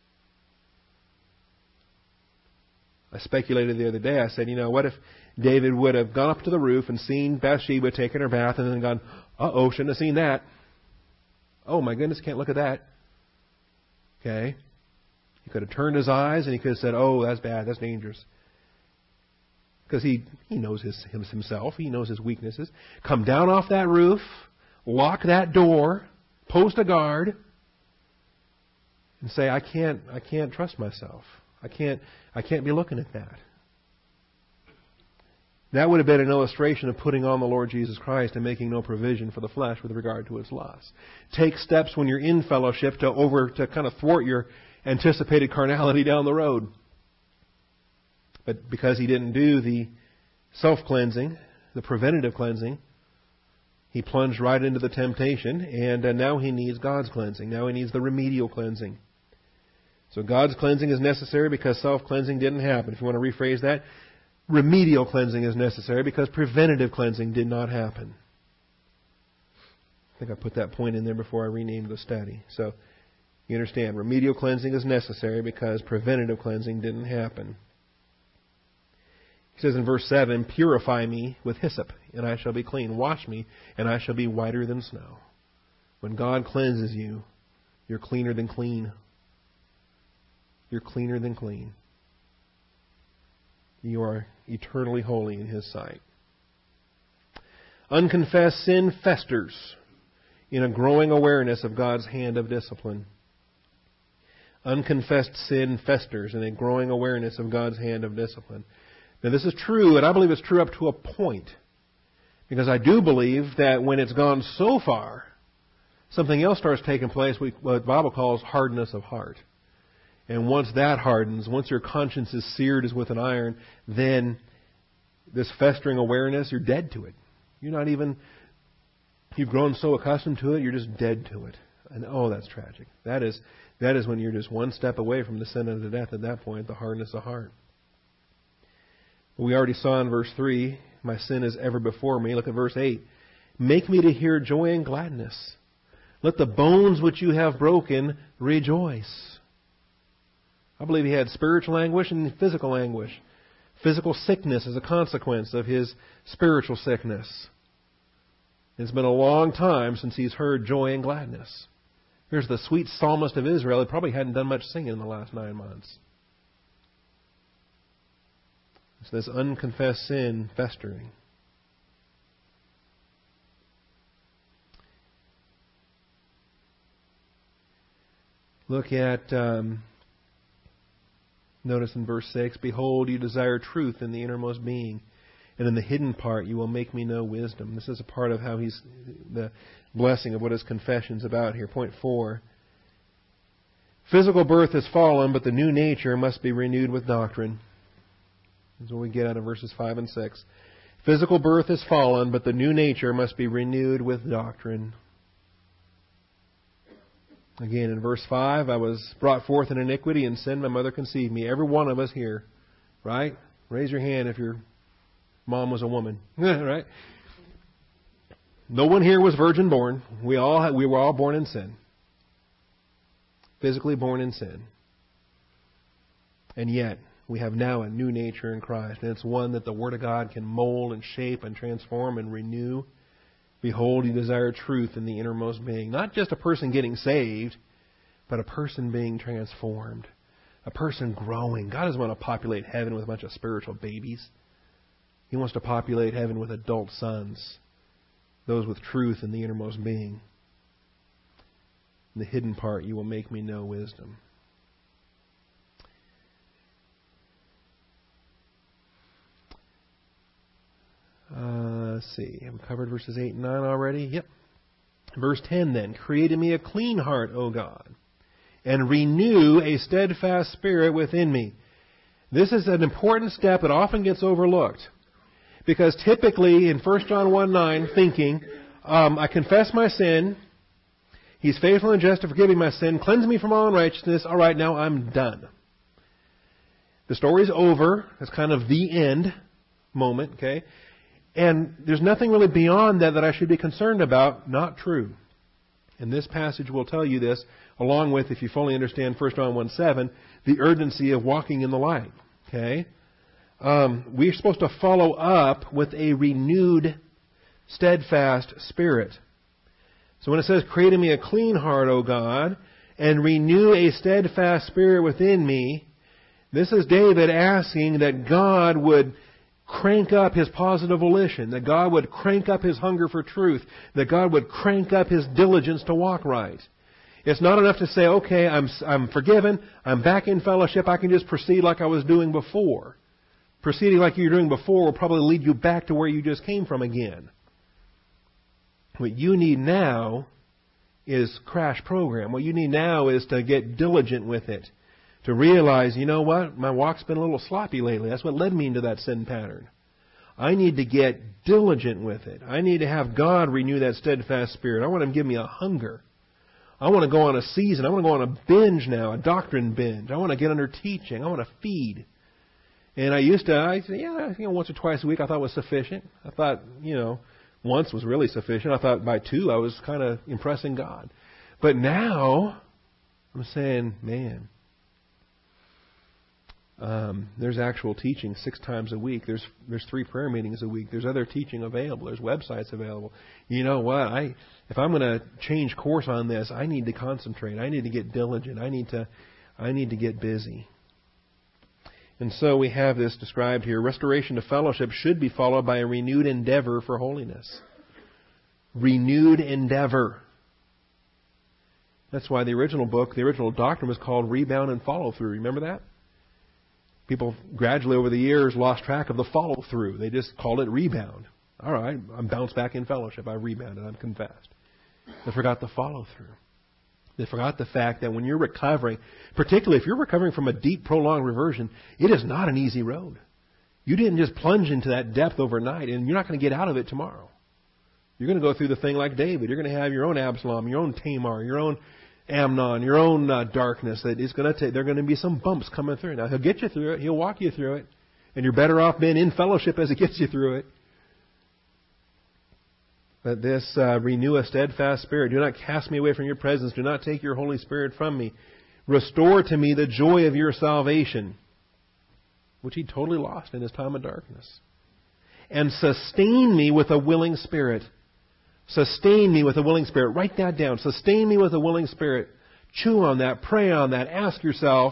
I speculated the other day. I said, you know, what if David would have gone up to the roof and seen Bathsheba taking her bath and then gone, uh-oh, shouldn't have seen that. Oh, my goodness, can't look at that. Okay. He could have turned his eyes and he could have said, oh, that's bad, that's dangerous. Because he, he knows his, himself. He knows his weaknesses. Come down off that roof. Lock that door. Post a guard. And say, I can't, I can't trust myself. I can't, I can't be looking at that. That would have been an illustration of putting on the Lord Jesus Christ and making no provision for the flesh with regard to its lusts. Take steps when you're in fellowship to over to kind of thwart your anticipated carnality down the road. But because he didn't do the self-cleansing, the preventative cleansing, he plunged right into the temptation, and uh, now he needs God's cleansing. Now he needs the remedial cleansing. So God's cleansing is necessary because self-cleansing didn't happen. If you want to rephrase that, remedial cleansing is necessary because preventative cleansing did not happen. I think I put that point in there before I renamed the study. So you understand, remedial cleansing is necessary because preventative cleansing didn't happen. He says in verse seven, purify me with hyssop, and I shall be clean. Wash me, and I shall be whiter than snow. When God cleanses you, you're cleaner than clean. You're cleaner than clean. You are eternally holy in His sight. Unconfessed sin festers in a growing awareness of God's hand of discipline. Unconfessed sin festers in a growing awareness of God's hand of discipline. Now this is true, and I believe it's true up to a point. Because I do believe that when it's gone so far, something else starts taking place, what the Bible calls hardness of heart. And once that hardens, once your conscience is seared as with an iron, then this festering awareness, you're dead to it. You're not even, you've grown so accustomed to it, you're just dead to it. And oh, that's tragic. That is, that is when you're just one step away from the sin unto death at that point, the hardness of heart. We already saw in verse three, my sin is ever before me. Look at verse eight. Make me to hear joy and gladness. Let the bones which you have broken rejoice. I believe he had spiritual anguish and physical anguish. Physical sickness as a consequence of his spiritual sickness. It's been a long time since he's heard joy and gladness. Here's the sweet psalmist of Israel. He probably hadn't done much singing in the last nine months. It's this unconfessed sin festering. Look at, um, notice in verse six, behold, you desire truth in the innermost being, and in the hidden part you will make me know wisdom. This is a part of how he's, the blessing of what his confession's about here. Point four. Physical birth has fallen, but the new nature must be renewed with doctrine. That's what we get out of verses five and six. Physical birth has fallen, but the new nature must be renewed with doctrine. Again, in verse five, I was brought forth in iniquity, and sin my mother conceived me. Every one of us here, right? Raise your hand if your mom was a woman, right? No one here was virgin born. We all had, we were all born in sin. Physically born in sin. And yet, we have now a new nature in Christ. And it's one that the Word of God can mold and shape and transform and renew Behold, you desire truth in the innermost being. Not just a person getting saved, but a person being transformed. A person growing. God doesn't want to populate heaven with a bunch of spiritual babies. He wants to populate heaven with adult sons. Those with truth in the innermost being. In the hidden part, you will make me know wisdom. Uh, let's see. I've covered verses eight and nine already. Yep. Verse ten then. Create in me a clean heart, O God, and renew a steadfast spirit within me. This is an important step that often gets overlooked. Because typically in First John one nine, thinking, um, I confess my sin, He's faithful and just to forgive me my sin, cleanse me from all unrighteousness, all right, now I'm done. The story's over. That's kind of the end moment, okay? And there's nothing really beyond that that I should be concerned about. Not true. And this passage will tell you this, along with, if you fully understand First John one seven, the urgency of walking in the light. Okay? Um, we're supposed to follow up with a renewed, steadfast spirit. So when it says, create in me a clean heart, O God, and renew a steadfast spirit within me, this is David asking that God would crank up his positive volition, that God would crank up his hunger for truth, that God would crank up his diligence to walk right. It's not enough to say, okay, I'm I'm forgiven, I'm back in fellowship, I can just proceed like I was doing before. Proceeding like you were doing before will probably lead you back to where you just came from again. What you need now is crash program. What you need now is to get diligent with it. To realize, you know what, my walk's been a little sloppy lately. That's what led me into that sin pattern. I need to get diligent with it. I need to have God renew that steadfast spirit. I want Him to give me a hunger. I want to go on a season. I want to go on a binge now, a doctrine binge. I want to get under teaching. I want to feed. And I used to, I said, yeah, you know, once or twice a week I thought was sufficient. I thought, you know, once was really sufficient. I thought by two I was kind of impressing God. But now I'm saying, man, Um, there's actual teaching six times a week. There's there's three prayer meetings a week. There's other teaching available. There's websites available. You know what? I if I'm going to change course on this, I need to concentrate. I need to get diligent. I need to I need to get busy. And so we have this described here. Restoration to fellowship should be followed by a renewed endeavor for holiness. Renewed endeavor. That's why the original book, the original doctrine was called Rebound and Follow Through. Remember that? People gradually over the years lost track of the follow-through. They just called it rebound. All right, I'm bounced back in fellowship. I rebounded. I'm confessed. They forgot the follow-through. They forgot the fact that when you're recovering, particularly if you're recovering from a deep, prolonged reversion, it is not an easy road. You didn't just plunge into that depth overnight, and you're not going to get out of it tomorrow. You're going to go through the thing like David. You're going to have your own Absalom, your own Tamar, your own Amnon, your own uh, darkness. That is going to take. There are going to be some bumps coming through. Now He'll get you through it. He'll walk you through it, and you're better off being in fellowship as He gets you through it. But this uh, renew a steadfast spirit. Do not cast me away from your presence. Do not take your Holy Spirit from me. Restore to me the joy of your salvation, which he totally lost in his time of darkness, and sustain me with a willing spirit. Sustain me with a willing spirit. Write that down. Sustain me with a willing spirit. Chew on that. Pray on that. Ask yourself.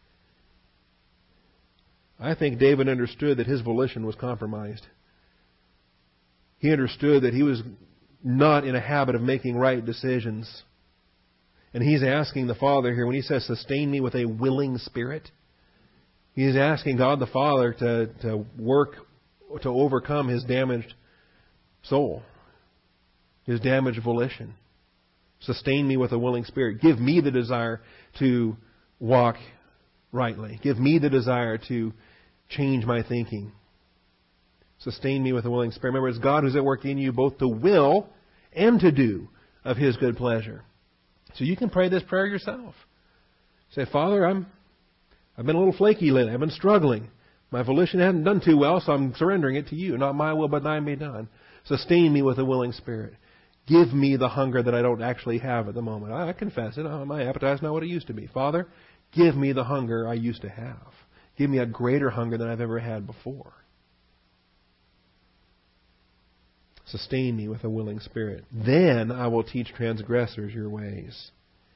I think David understood that his volition was compromised. He understood that he was not in a habit of making right decisions. And he's asking the Father here, when he says, sustain me with a willing spirit, he's asking God the Father to, to work to overcome his damaged soul. His damaged volition. Sustain me with a willing spirit. Give me the desire to walk rightly. Give me the desire to change my thinking. Sustain me with a willing spirit. Remember, it's God who's at work in you both to will and to do of His good pleasure. So you can pray this prayer yourself. Say, Father, I'm, I've been a little flaky lately. I've been struggling. My volition hasn't done too well, so I'm surrendering it to you. Not my will, but thine be done. Sustain me with a willing spirit. Give me the hunger that I don't actually have at the moment. I, I confess it. My appetite's not what it used to be. Father, give me the hunger I used to have. Give me a greater hunger than I've ever had before. Sustain me with a willing spirit. Then I will teach transgressors your ways.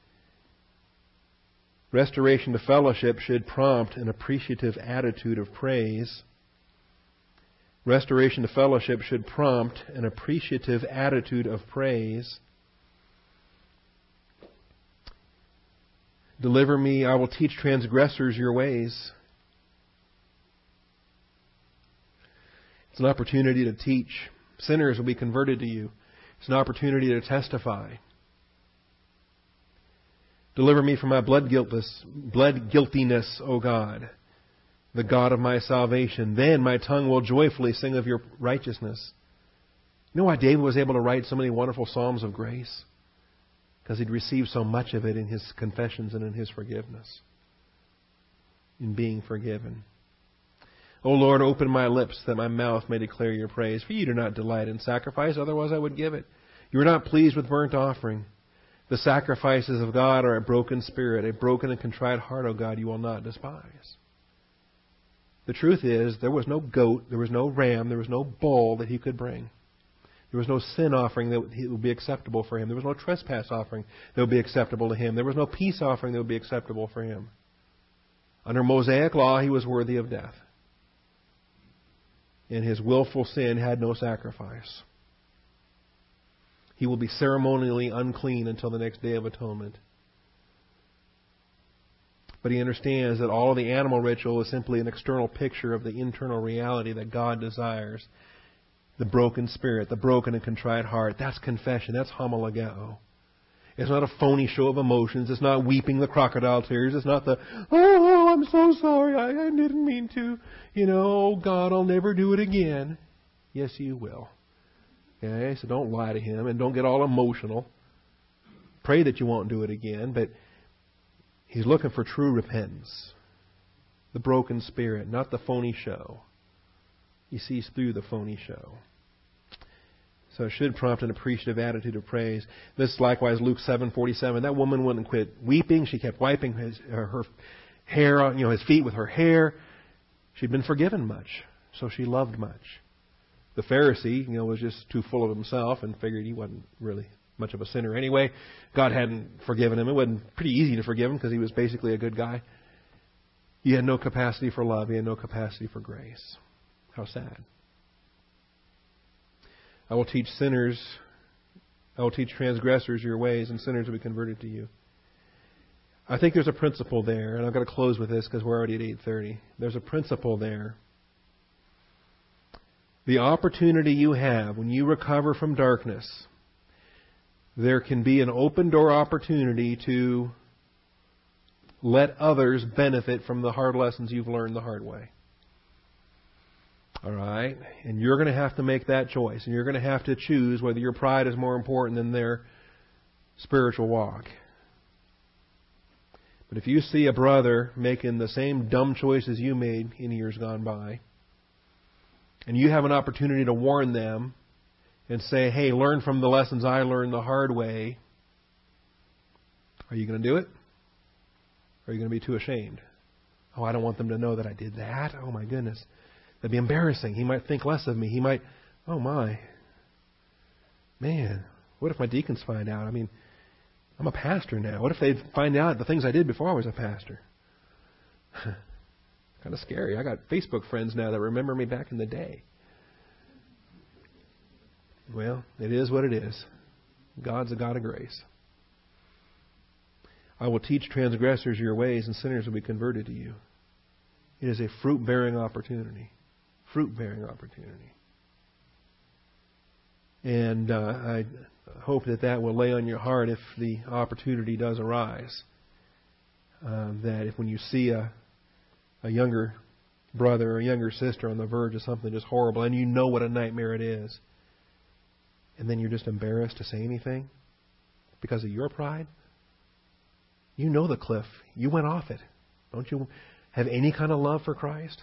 Restoration to fellowship should prompt an appreciative attitude of praise. Restoration to fellowship should prompt an appreciative attitude of praise. Deliver me, I will teach transgressors your ways. It's an opportunity to teach. Sinners will be converted to you. It's an opportunity to testify. Deliver me from my blood guiltless, blood guiltiness, O God, the God of my salvation. Then my tongue will joyfully sing of your righteousness. You know why David was able to write so many wonderful psalms of grace? Because he'd received so much of it in his confessions and in his forgiveness, in being forgiven. O Lord, open my lips that my mouth may declare your praise. For you do not delight in sacrifice, otherwise I would give it. You are not pleased with burnt offering. The sacrifices of God are a broken spirit, a broken and contrite heart, O God, you will not despise. The truth is, there was no goat, there was no ram, there was no bull that he could bring. There was no sin offering that would be acceptable for him. There was no trespass offering that would be acceptable to him. There was no peace offering that would be acceptable for him. Under Mosaic law, he was worthy of death. And his willful sin had no sacrifice. He will be ceremonially unclean until the next day of atonement. But he understands that all of the animal ritual is simply an external picture of the internal reality that God desires. The broken spirit, the broken and contrite heart. That's confession. That's homologeo. It's not a phony show of emotions. It's not weeping the crocodile tears. It's not the, oh, I'm so sorry. I, I didn't mean to. You know, God, I'll never do it again. Yes, you will. Okay, so don't lie to Him and don't get all emotional. Pray that you won't do it again, but He's looking for true repentance. The broken spirit, not the phony show. He sees through the phony show. So it should prompt an appreciative attitude of praise. This likewise, Luke seven forty-seven. That woman wouldn't quit weeping. She kept wiping his, her hair, you know, his feet with her hair. She'd been forgiven much, so she loved much. The Pharisee, you know, was just too full of himself and figured he wasn't really much of a sinner anyway. God hadn't forgiven him. It wasn't pretty easy to forgive him because he was basically a good guy. He had no capacity for love. He had no capacity for grace. How sad. I will teach sinners, I will teach transgressors your ways, and sinners will be converted to you. I think there's a principle there, and I've got to close with this because we're already at eight thirty. There's a principle there. The opportunity you have when you recover from darkness, there can be an open door opportunity to let others benefit from the hard lessons you've learned the hard way. All right? And you're going to have to make that choice. And you're going to have to choose whether your pride is more important than their spiritual walk. But if you see a brother making the same dumb choices you made in years gone by, and you have an opportunity to warn them and say, hey, learn from the lessons I learned the hard way, are you going to do it? Or are you going to be too ashamed? Oh, I don't want them to know that I did that. Oh, my goodness. That'd be embarrassing. He might think less of me. He might, oh my, man, what if my deacons find out? I mean, I'm a pastor now. What if they find out the things I did before I was a pastor? Kind of scary. I got Facebook friends now that remember me back in the day. Well, it is what it is. God's a God of grace. I will teach transgressors your ways, and sinners will be converted to you. It is a fruit-bearing opportunity. Fruit-bearing opportunity. And uh, I hope that that will lay on your heart if the opportunity does arise. Uh, that if when you see a, a younger brother or a younger sister on the verge of something just horrible, and you know what a nightmare it is, and then you're just embarrassed to say anything because of your pride, you know the cliff. You went off it. Don't you have any kind of love for Christ?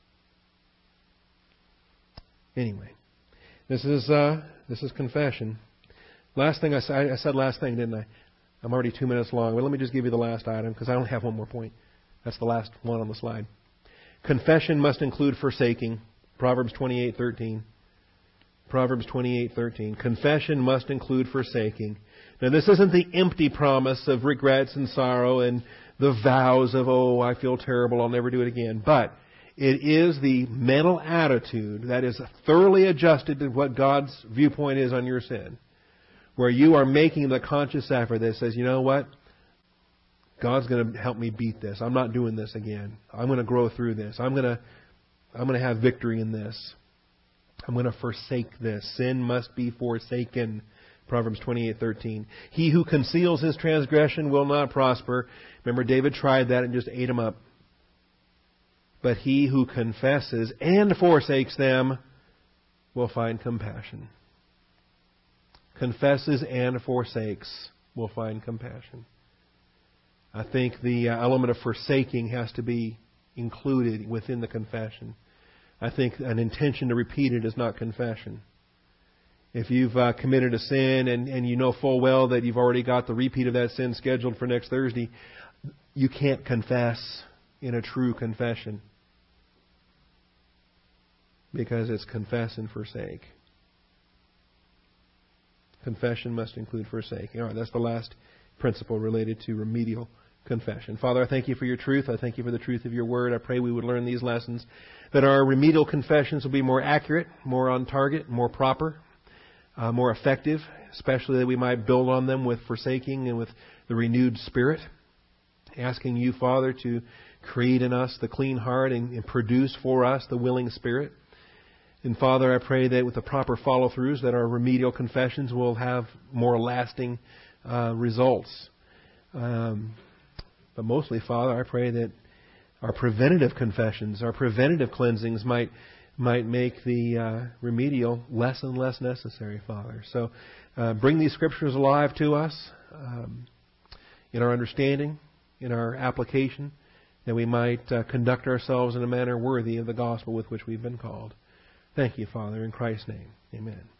Anyway, this is uh, this is confession. Last thing I said, I said last thing, didn't I? I'm already two minutes long, but let me just give you the last item because I only have one more point. That's the last one on the slide. Confession must include forsaking. Proverbs twenty-eight thirteen. Proverbs twenty-eight thirteen. Confession must include forsaking. Now, this isn't the empty promise of regrets and sorrow and the vows of, oh, I feel terrible, I'll never do it again. But it is the mental attitude that is thoroughly adjusted to what God's viewpoint is on your sin, where you are making the conscious effort that says, you know what? God's going to help me beat this. I'm not doing this again. I'm going to grow through this. I'm going to, I'm going to have victory in this. I'm going to forsake this. Sin must be forsaken. Proverbs twenty-eight thirteen. He who conceals his transgression will not prosper. Remember, David tried that and just ate him up. But he who confesses and forsakes them will find compassion. Confesses and forsakes will find compassion. I think the element of forsaking has to be included within the confession. I think an intention to repeat it is not confession. If you've uh, committed a sin and, and you know full well that you've already got the repeat of that sin scheduled for next Thursday, you can't confess in a true confession, because it's confess and forsake. Confession must include forsaking. All right, that's the last principle related to remedial confession. Father, I thank you for your truth. I thank you for the truth of your word. I pray we would learn these lessons, that our remedial confessions will be more accurate, more on target, more proper, uh, more effective, especially that we might build on them with forsaking and with the renewed spirit. Asking you, Father, to create in us the clean heart and, and produce for us the willing spirit. And Father, I pray that with the proper follow-throughs, that our remedial confessions will have more lasting uh, results. Um, but mostly, Father, I pray that our preventative confessions, our preventative cleansings might might make the uh, remedial less and less necessary, Father. So uh, bring these Scriptures alive to us um, in our understanding, in our application, that we might uh, conduct ourselves in a manner worthy of the gospel with which we've been called. Thank you, Father, in Christ's name. Amen.